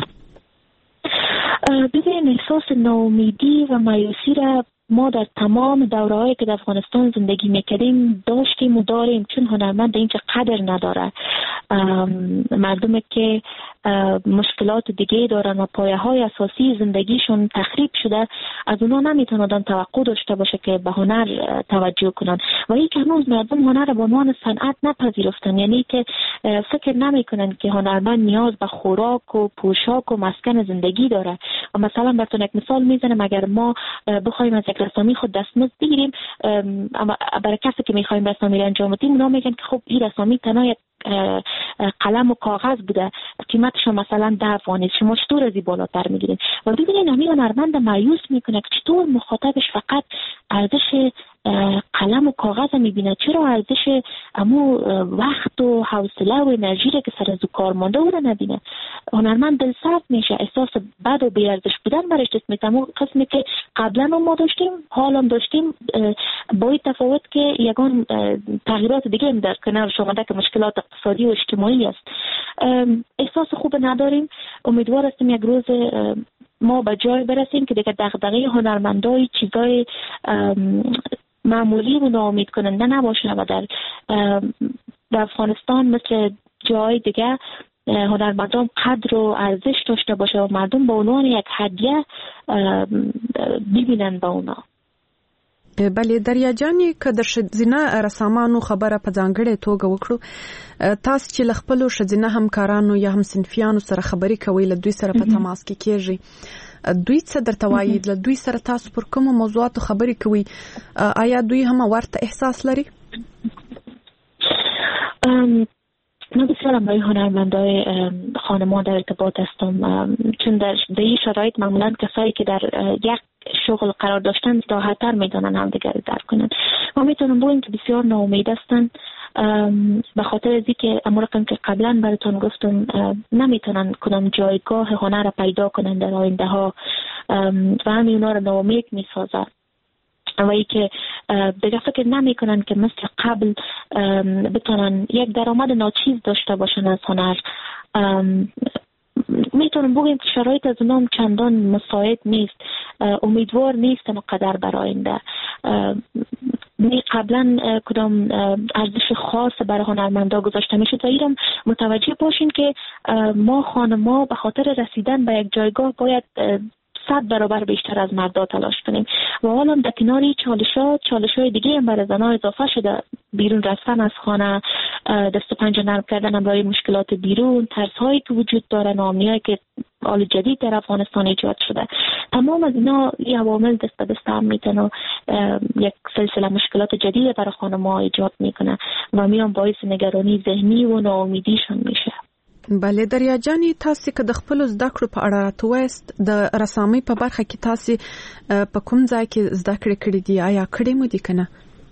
ببین، احساس ناامیدی و مایوسی را ما در تمام دوره‌هایی که در افغانستان زندگی میکردیم داشتیم و داریم، چون هنرمند اینجا قدر نداره. مردمی که مشکلات دیگه دارن و پایه‌های اساسی زندگیشون تخریب شده، از اونا نمیتونن توقع داشته باشه که به هنر توجه کنن و این که هنوز مردم هنر را به عنوان صنعت نپذیرفتن، یعنی که فکر نمیکنن که هنرمند نیاز به خوراک و پوشاک و مسکن زندگی داره. و مثلا براتون یک مثال میزنم، اگر ما بخوایم از یک رسامی خود دستمزد بگیریم، اما برای کسی که میخوایم رسامی انجام بدیم اونا میگن که خب این رسامی تنها یک قلم و کاغذ بوده، قیمتش مثلا ده افغانی، شما چطور از این بالاتر میگیرین؟ و ببینید همین هنرمند مایوس میکنه که چطور مخاطبش فقط ارزش قلم و کاغذ میبینه، چرا ارزش امو وقت و حوصله و انرژی که سر از کار مانده او رو نبینه. هنرمند دلسرد میشه، احساس بد و بی‌ارزش بودن برش دست میده. اون قسمی که قبلا ما داشتیم حالا داشتیم با این تفاوت که یگان تغییرات دیگه هم در کنار شما که مشکلات اقتصادی و اجتماعی است. احساس خوب نداریم. امیدوار هستیم یک روز ما به جای برسیم که دیگه دغدغه هنرمندای چیزای معمولی و ناامید کننده نباشه و در در افغانستان مثل جای دیگه هنرمندان قدر و ارزش داشته باشه و مردم به عنوان یک هدیه ببینن به اونا. بله، دریا جانې که د ښځینه رسامانو خبره په ځانګړې توګه وکړو، تاسو چې له خپلو ښځینه همکارانو یا هم صنفیانو سره خبرې کوئ، له دوی سره په تماس کې کېږئ، دوی څه درته وایي؟ له دوی سره تاسو پر کومو موضوعاتو خبرې کوئ؟ آیا دوی هم ورته احساس لري؟ من بسیار هم با هنرمندای خانمان در ارتباط هستم، چون در این شرایط معمولا کسایی که در یک شغل قرار داشتن راحت‌تر میدونن همدیگر رو درک کنن. ما میتونم بگیم که بسیار ناامید هستن به خاطر از اینکه اما رقم که قبلا براتون گفتم نمیتونن کدام جایگاه هنر را پیدا کنن در آینده ها و همین اونا رو ناامید میسازه و ای که دیگه فکر نمی کنن که مثل قبل بتونن یک درآمد ناچیز داشته باشن از هنر. میتونم بگیم که شرایط از اونام چندان مساعد نیست، امیدوار نیستن قدر برای آینده. می قبلا کدام ارزش خاص برای هنرمندا گذاشته میشد و ایران متوجه باشین که ما خانم‌ها به خاطر رسیدن به یک جایگاه باید صد برابر بیشتر از مردا تلاش کنیم و حالا در کناری چالش‌ها چالش‌های دیگه هم برای زن‌ها اضافه شده، بیرون رفتن از خانه، دست و پنجه نرم کردن برای مشکلات بیرون، ترس‌هایی که وجود داره، ناامنی‌هایی که حال جدید در افغانستان ایجاد شده. تمام از اینا این عوامل دست به دست هم میتونه یک سلسله مشکلات جدید برای خانم‌ها ایجاد میکنه و میان باعث نگرانی ذهنی و ناامیدیشون میشه. بله دریا جانی، تاسو که د خپل زده کړو په اړه راټوست د رسامۍ په برخه کې تاسو په کوم ځای کې زده کړې کړې دي؟ آیا کړې مو دي کنه؟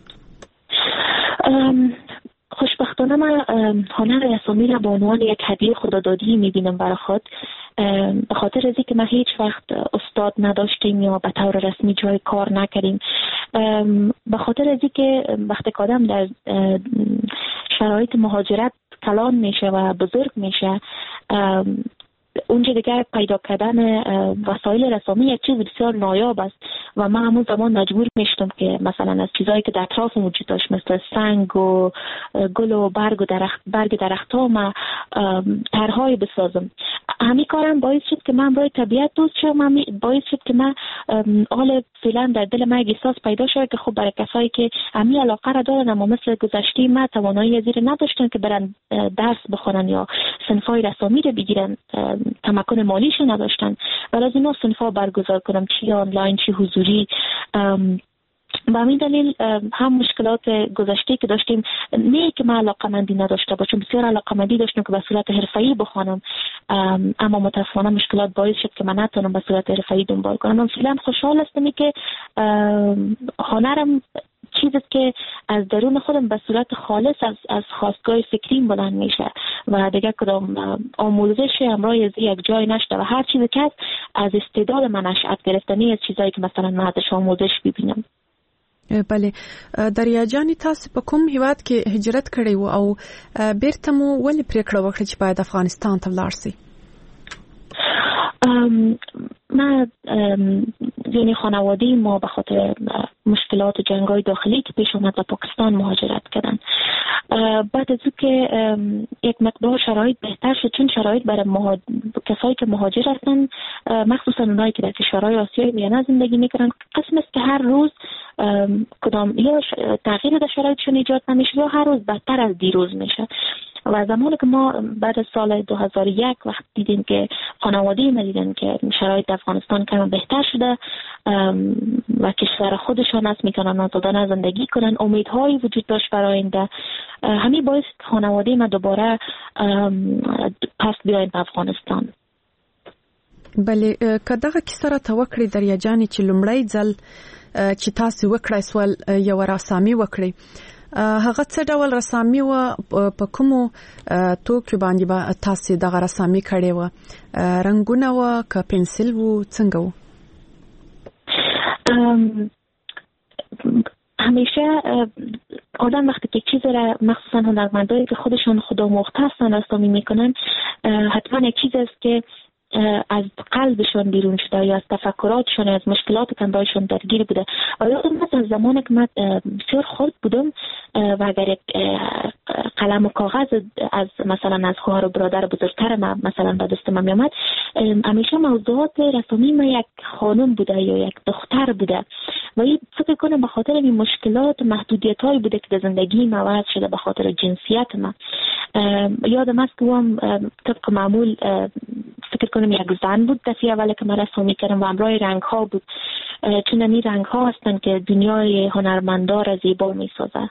خوشبختانه من هنر رسامی را به عنوان یک هدیه خدادادی میبینم برای خود، به خاطر از اینکه ما هیچ وقت استاد نداشتیم یا به طور رسمی جای کار نکردیم، به خاطر از اینکه وقتی که آدم در شرایط مهاجرت کلان میشه و بزرگ میشه، اونجا دیگه پیدا کردن وسایل رسامی یک چیز بسیار نایاب است و من همون زمان مجبور میشتم که مثلا از چیزایی که در اطراف وجود داشت مثل سنگ و گل و برگ و درخت برگ درخت‌ها ما طرح‌های بسازم. همین کارم باعث شد که من برای طبیعت دوست شدم، باعث شد که من حال فعلا در دل من احساس پیدا شد که خب برای کسایی که همین علاقه را دارن اما مثل گذشته ما توانایی زیر نداشتن که برن درس بخونن یا صنفای رسامی رو بگیرن، تمکن مالیشو نداشتن، ولی از اینا صنفا برگزار کنم، چی آنلاین چی حضوری. به همین دلیل هم مشکلات گذشته که داشتیم، نه که من علاقه‌مندی نداشته باشم، بسیار علاقه‌مندی داشتم که به صورت حرفه‌ای بخوانم، اما متأسفانه مشکلات باعث شد که من نتونم به صورت حرفه‌ای دنبال کنم. من فعلا خوشحال هستم که هنرم چیزی که از درون خودم به صورت خالص از از خواستگاه فکریم بلند میشه و دیگه کدام آموزش همراه از یک جای نشده و هر چیزی که از استعداد من نشأت گرفتنی از چیزایی که مثلا من ازش آموزش ببینم. بله دریا جانی، تاسو په کوم هیواد کې هجرت کړی و او بیرته مو ولې پریکړه وکړه چې باید افغانستان ته ولاړ شئ؟ ما یعنی خانواده ما به خاطر مشکلات جنگ‌های داخلی که پیش اومد به پاکستان مهاجرت کردن. بعد از که یک مقدار شرایط بهتر شد، چون شرایط برای مهاجر... کسایی که مهاجر هستن مخصوصا اونایی که در کشورهای آسیای میانه زندگی میکنن، قسم است که هر روز کدام یا تغییر در شرایطشون ایجاد نمیشه یا هر روز بدتر از دیروز میشه. و زمانی که ما بعد از سال دو هزار و یک وقت دیدیم که خانواده ما دیدن که شرایط افغانستان کم بهتر شده و کشور خودشان است میتونن آزادانه زندگی کنن، امیدهایی وجود داشت برای آینده، همین باعث خانواده ما دوباره پس بیاین به افغانستان. بله که دغه کیسه را توکړی دریا جانی چې لومړی ځل چې تاسو وکړای سوال یو رسامي وکړي، هغه څه ډول رسامي و، په کومو توکو باندې به تاسو دغه رسامي کړې و؟ رنگونه و که پنسل و څنګه و؟ همیشه آدم وقتی که چیزی را مخصوصا هنرمندایی که خودشون خدا مختص هستن رسامی میکنن، حتما یک چیز است که از قلبشون بیرون شده یا از تفکراتشون، از مشکلات کندایشون درگیر بوده. و یادم از زمانی که من بسیار خرد بودم و اگر یک قلم و کاغذ از مثلا از خواهر و برادر بزرگتر من مثلا به دست من میامد، همیشه موضوعات رسامی من یک خانم بوده یا یک دختر بوده و این فکر کنم به خاطر این مشکلات محدودیت هایی بوده که در زندگی من وارد شده به خاطر جنسیت من. یادم است که هم طبق معمول فکر کنم یک زن بود دفعه اولی که من رسامی کردم و همراه رنگ ها بود، چون این رنگ ها هستن که دنیای هنرمندا را زیبا می سازه.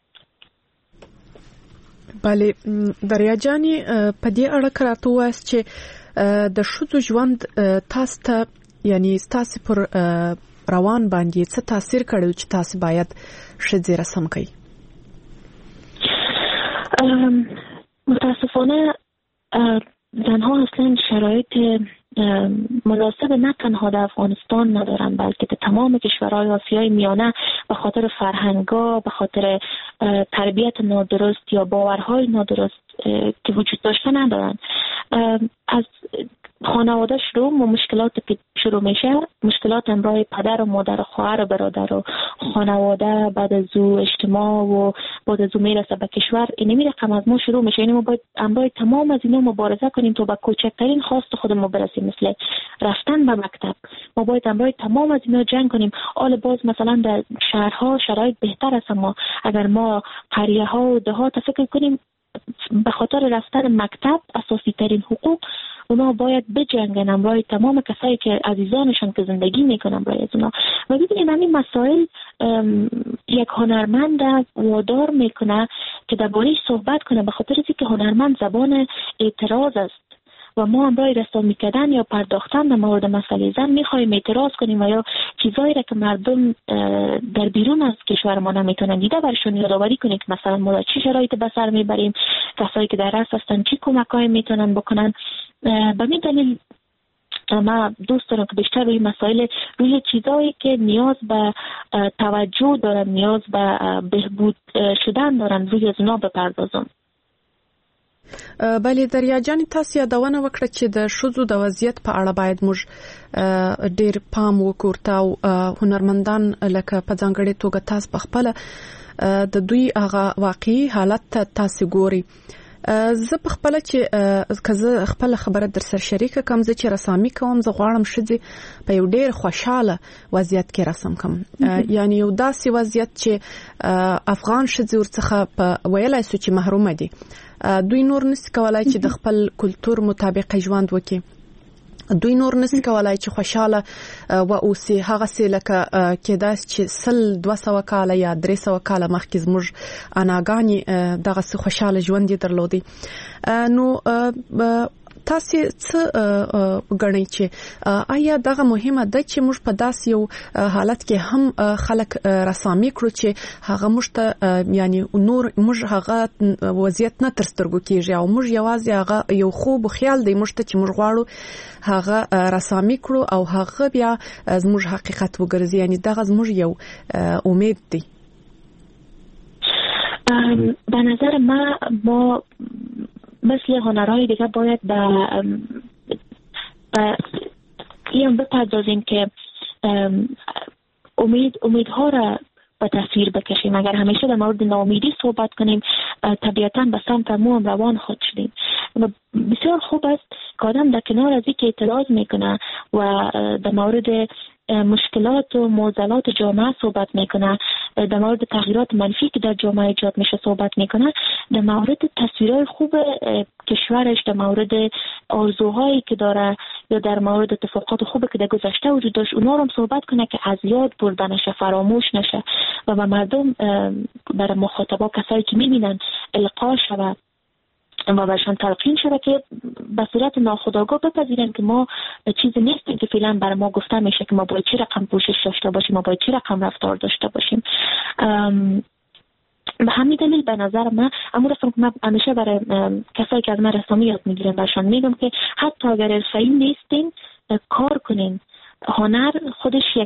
بله دریا جانی، په دې اړه راته وایاست چې د ښځو ژوند تاسو ته یعنی ستاسو پر روان باندې څه تاثیر کړی چې تاسو باید ښځې رسم کړئ؟ متاسفانه زنها اصلا شرایط مناسب نه تنها در افغانستان ندارن بلکه در تمام کشورهای آسیای میانه به خاطر فرهنگا، به خاطر تربیت نادرست یا باورهای نادرست که وجود داشته ندارن. از خانواده شروع و مشکلات که شروع میشه، مشکلات امرای پدر و مادر و خواهر و برادر و خانواده، بعد از او اجتماع و بعد از او میرسه به کشور، این می رقم از ما شروع میشه. یعنی ما باید امرای تمام از اینا مبارزه کنیم تا به کوچکترین خواست خود ما برسیم، مثل رفتن به مکتب. ما باید امرای تمام از اینا جنگ کنیم. حالا باز مثلا در شهرها شرایط بهتر است، اما اگر ما قریه ها و دهات فکر کنیم، به خاطر رفتن مکتب اساسی ترین حقوق اونا باید بجنگن امرای تمام کسایی که عزیزانشان که زندگی میکنن امرای از اونا. و ببینید همین مسائل یک هنرمند وادار میکنه که درباره‌اش صحبت کنه، به خاطر اینکه هنرمند زبان اعتراض است و ما امرای رسامی کردن یا پرداختن در مورد مسئله زن میخوایم اعتراض کنیم و یا چیزایی را که مردم در بیرون از کشور ما نمیتونن دیده برشون یادآوری کنیم که مثلا ما در چه شرایط به سر میبریم، کسایی که در رأس هستن چی کمکایی میتونن بکنن. به این دلیل ما دوست دارم که بیشتر روی مسائل، روی چیزایی که نیاز به توجه دارن، نیاز به بهبود شدن دارن، روی از اونا بپردازم. بله دریا جان، تاسو یادونه وکړه چې د ښځو د وضعیت په اړه باید موږ ډېر پام وکړو او هنرمندان لکه په ځانګړې توګه تاسو په خپل د دوی هغه واقعي حالت تاسو ګوري. زه په خپل چې کزه خپل خبره در سره شریک کوم، زه چې رسامي کوم، زه غواړم ښځې په یو ډېر خوشاله وضعیت کې رسم کوم. یعنی یو داسې وضعیت چې افغان ښځې ورڅخه په ویلای سو چې محرومه دي. دوی نور نس کولای چې د خپل کلچر مطابق ژوند وکړي، دوی نور نس کولای چې خوشاله و اوسې هغه سه لکه کېدای چې سل دوه سوه کاله یا درې سوه کاله مخکې زموږ اناګانې دغه سه خوشاله ژوند یې درلودي. نو تاسو څه غواړئ چې آیا دغه مهمه ده چې موږ په داس یو حالت کې هم خلک رسامي کړو چې هغه موږ ته یعنی نور موږ هغه وضعیت نه تر سترګو کېږي او موږ یوازې هغه یو خوب خیال دی موږ ته چې موږ غواړو هغه رسامي کړو او هغه بیا زموږ حقیقت وګرځي. یعنی دغه زموږ یو امید دی. به نظر ما با مثل هنرهای دیگه باید به به این بپردازیم که امید امیدها را به تصویر بکشیم. اگر همیشه در مورد ناامیدی صحبت کنیم، طبیعتاً به سمت مو هم روان خود شدیم. بسیار خوب است که آدم در کنار از اینکه اعتراض میکنه و در مورد مشکلات و معضلات جامعه صحبت میکنه، در مورد تغییرات منفی که در جامعه ایجاد میشه صحبت میکنه، در مورد تصویرهای خوب کشورش، در مورد آرزوهایی که داره یا در مورد اتفاقات خوبی که در گذشته وجود داشت اونا رو هم صحبت کنه که از یاد برده نشه، فراموش نشه و به مردم، برای مخاطبا، کسایی که میبینن القا شود و برشان تلقین شده که به صورت ناخودآگاه بپذیرن که ما چیزی نیستیم که فعلا برای ما گفته میشه که ما باید چه رقم پوشش داشته باشیم، ما باید چه رقم رفتار داشته باشیم. به همین دلیل به نظر من اما رفتم که من همیشه برای کسایی که از من رسامی یاد میگیرن برشان میگم که حتی اگر حرفه‌ای نیستین کار کنین. هنر خودش یک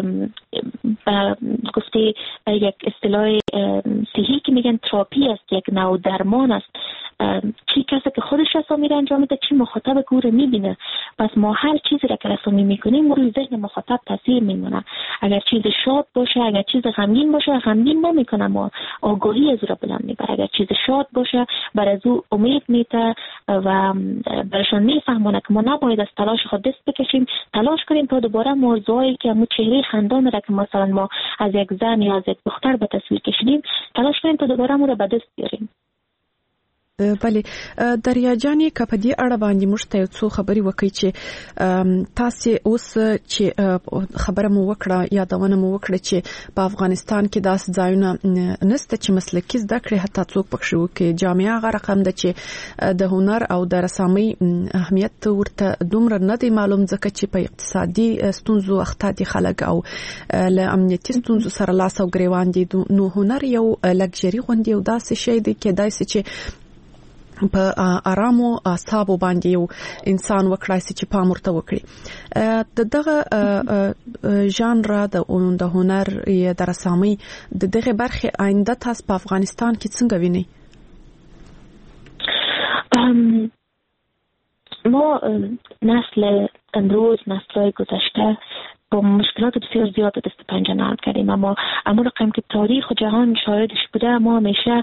گفته یک اصطلاح صحیح که میگن تراپی است، یک نوع درمان است. چی کسی که خودش رسامی را انجام میده، چی مخاطب که او را میبینه. پس ما هر چیزی را که رسامی میکنیم روی ذهن مخاطب تاثیر میمونه. اگر چیز شاد باشه، اگر چیز غمگین باشه، غمگین نمیکنه، ما آگاهی از او را بلند میبره. اگر چیز شاد باشه بر از او امید میده و برشان میفهمونه که ما نباید از تلاش خود دست بکشیم، تلاش کنیم تا دوباره موضوعی که همون چهره خندان را که مثلا ما از یک زن یا از یک دختر به تصویر کشیدیم، تلاش کنیم تا دوباره اون را به دست بیاریم. بله دریا جانې کپه دې اړه باندې موږ ته یو څو خبرې وکړي چې تاسو اوس چې خبره مو وکړه یادونه مو وکړه چې په افغانستان کې داس ځایونه نسته چې مسلکي زده کړې حتی څوک پکښې وکړي جامعه هغه رقم ده چې د هنر او د رسامۍ اهمیت ورته دومره نه دی معلوم ځکه چې په اقتصادي ستونزو اخته دي خلک او له امنیتي ستونزو سره لاس او ګریوان دي نو هنر یو لګژري غوندي او داسې شی دی کېدای شي چې په آرامو اعصابو باندې یو انسان وکړای شي چې پام ورته وکړي د دغه ژانر د هنر یا د رسامۍ د دغه برخه آینده تاسو په افغانستان کې څنګه وینئ؟ ما نسل امروز نسل‌های گذشته با مشکلات بسیار زیاد دست پنجه نرم کردیم، اما اما رقم که تاریخ و جهان شاهدش بوده ما همیشه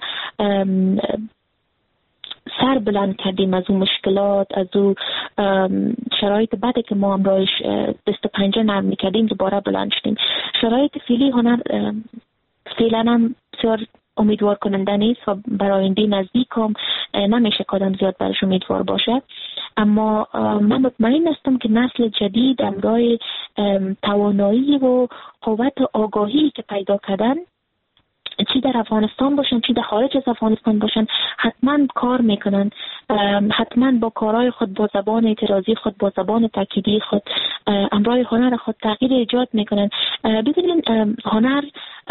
سر بلند کردیم از اون مشکلات، از اون شرایط بعدی که ما امروز دست پنجه نرم میکردیم دوباره بلند شدیم. شرایط فعلی هنر فعلا هم بسیار امیدوار کننده نیست و برای آینده نزدیک هم نمیشه که آدم زیاد برش امیدوار باشه، اما من مطمئن هستم که نسل جدید امروز توانایی و قوت آگاهی که پیدا کردن چی در افغانستان باشن چی در خارج از افغانستان باشن حتما کار میکنن، حتما با کارهای خود با زبان اعتراضی خود با زبان تاکیدی خود امروز هنر خود تغییر ایجاد میکنن. ببینین هنر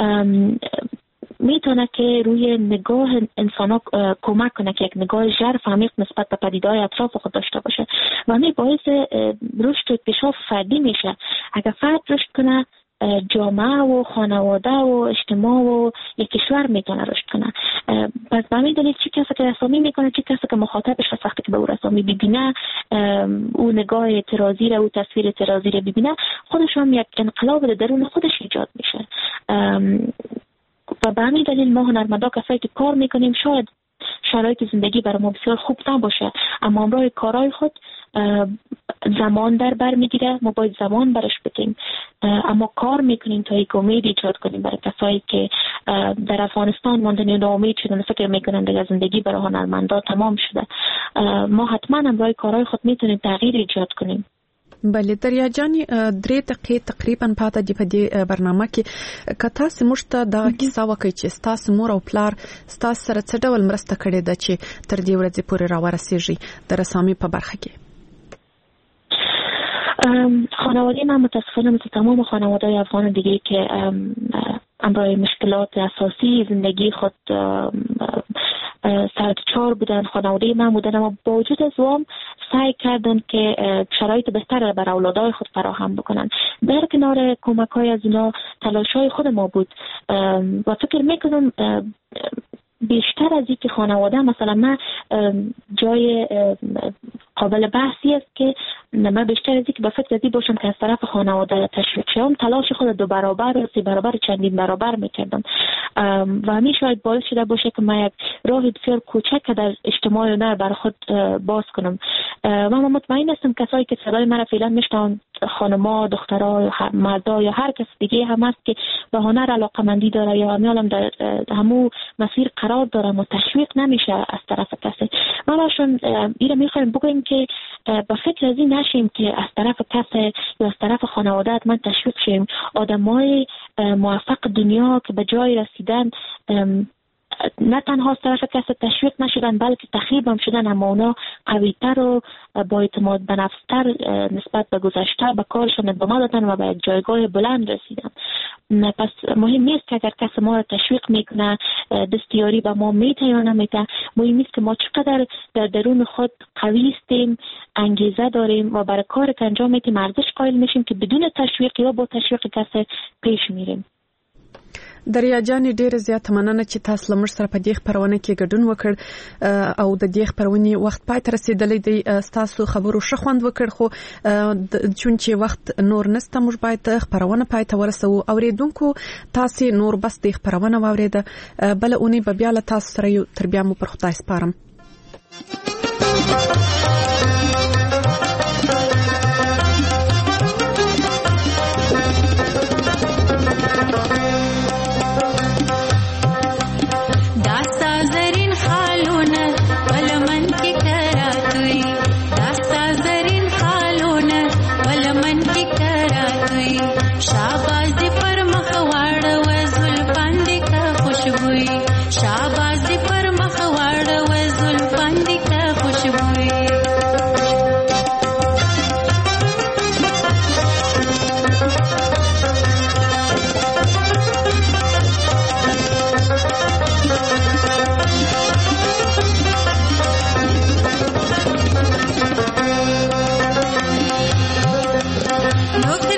میتونه که روی نگاه انسان کمک کنه که یک نگاه ژرف عمیق نسبت به پدیده‌های اطراف خود داشته باشه و همین باعث رشد و پیشرفت فردی میشه. اگر فرد رشد کنه جامعه و خانواده و اجتماع و یک کشور میتونه رشد کنه. پس به همین دلیل چی کسی که رسامی میکنه چی کسی که مخاطبش و وقتی که به او رسامی ببینه او نگاه اعتراضی رو او تصویر اعتراضی رو ببینه خودش هم یک انقلاب در درون خودش ایجاد میشه و به همین دلیل ما هنرمندا کسایی که کار میکنیم شاید شرایط زندگی برای ما بسیار خوب نباشه اما امروز کارهای خود زمان در بر میگیره، ما باید زمان برش بدیم اما کار میکنیم تا یک امید ایجاد کنیم برای کسایی که در افغانستان ماندن و ناامید شدن فکر میکنن دیگه زندگی برای هنرمندا تمام شده. ما حتما امروز کارهای خود میتونیم تغییر ایجاد کنیم. بله دریا جانی درې دقیقې تقریبا پاته دی په دې برنامه کې که تاسو موږ ته دا کیسه وکړئ چې ستاسو مور او پلار ستاسو سره څه ډول مرسته کړې ده چې تر دې ورځې پورې راورسیږي د رسامۍ په برخه کې. خانواده من متاسفانه مثل تمام خانواده‌های افغان دیگه که امروز مشکلات اساسی زندگی خود سرچار بودن خانواده من بودن اما با وجود از اون سعی کردن که شرایط بهتر برای اولادای خود فراهم بکنن. در کنار کمک‌های از اینا تلاش‌های خود ما بود و فکر میکنم بیشتر از اینکه خانواده مثلا من جای قابل بحثی است که من بیشتر از اینکه به فکر ازی باشم که از طرف خانواده تشویق شدم تلاش خود دو برابر و سه برابر چندین برابر میکردم و همین شاید باعث شده باشه که من یک راه بسیار کوچک در اجتماع هنر برای خود باز کنم و من مطمئن هستم کسایی که صدای من فعلا میشنون خانما، دخترها، مردا یا هر کس دیگه هم هست که به هنر علاقه‌مندی داره یا همین در همو مسیر قرار داره و تشویق نمیشه از طرف کسی. ما چون اینا میخوایم بگیم که با فکر از این نشیم که از طرف کسی یا از طرف خانواده من تشویق شیم. آدمای موفق دنیا که به جای رسیدن نه تنها از طرف کسی تشویق نشدن بلکه تخریب هم شدن اما اونا قویتر و با اعتماد به نفستر نسبت به گذشته به کارشون ادامه دادن و به یک جایگاه بلند رسیدن. پس مهم نیست که اگر کسی ما را تشویق میکنه دستیاری به ما میده یا نمیده، مهم نیست که ما چقدر در درون خود قوی هستیم، انگیزه داریم و برای کار که انجام میدیم ارزش قائل میشیم که بدون تشویق یا با تشویق کسی پیش میریم. دریا جان ډیره زیاته مننه چې تاسو لمر سره په دې خبرونه کې ګډون وکړ او د دې خبرونې وخت پای ته رسیدلې دی. تاسو خبرو شخوند وکړ خو چون چې وخت نور نسته موږ باید خبرونه پای ته ورسو. اوریدونکو تاسو نور بس دې خبرونه واوریده بل اونې به بیا له تاسو سره یو تربیه مو پر خدای سپارم. زرین خالونه ملوک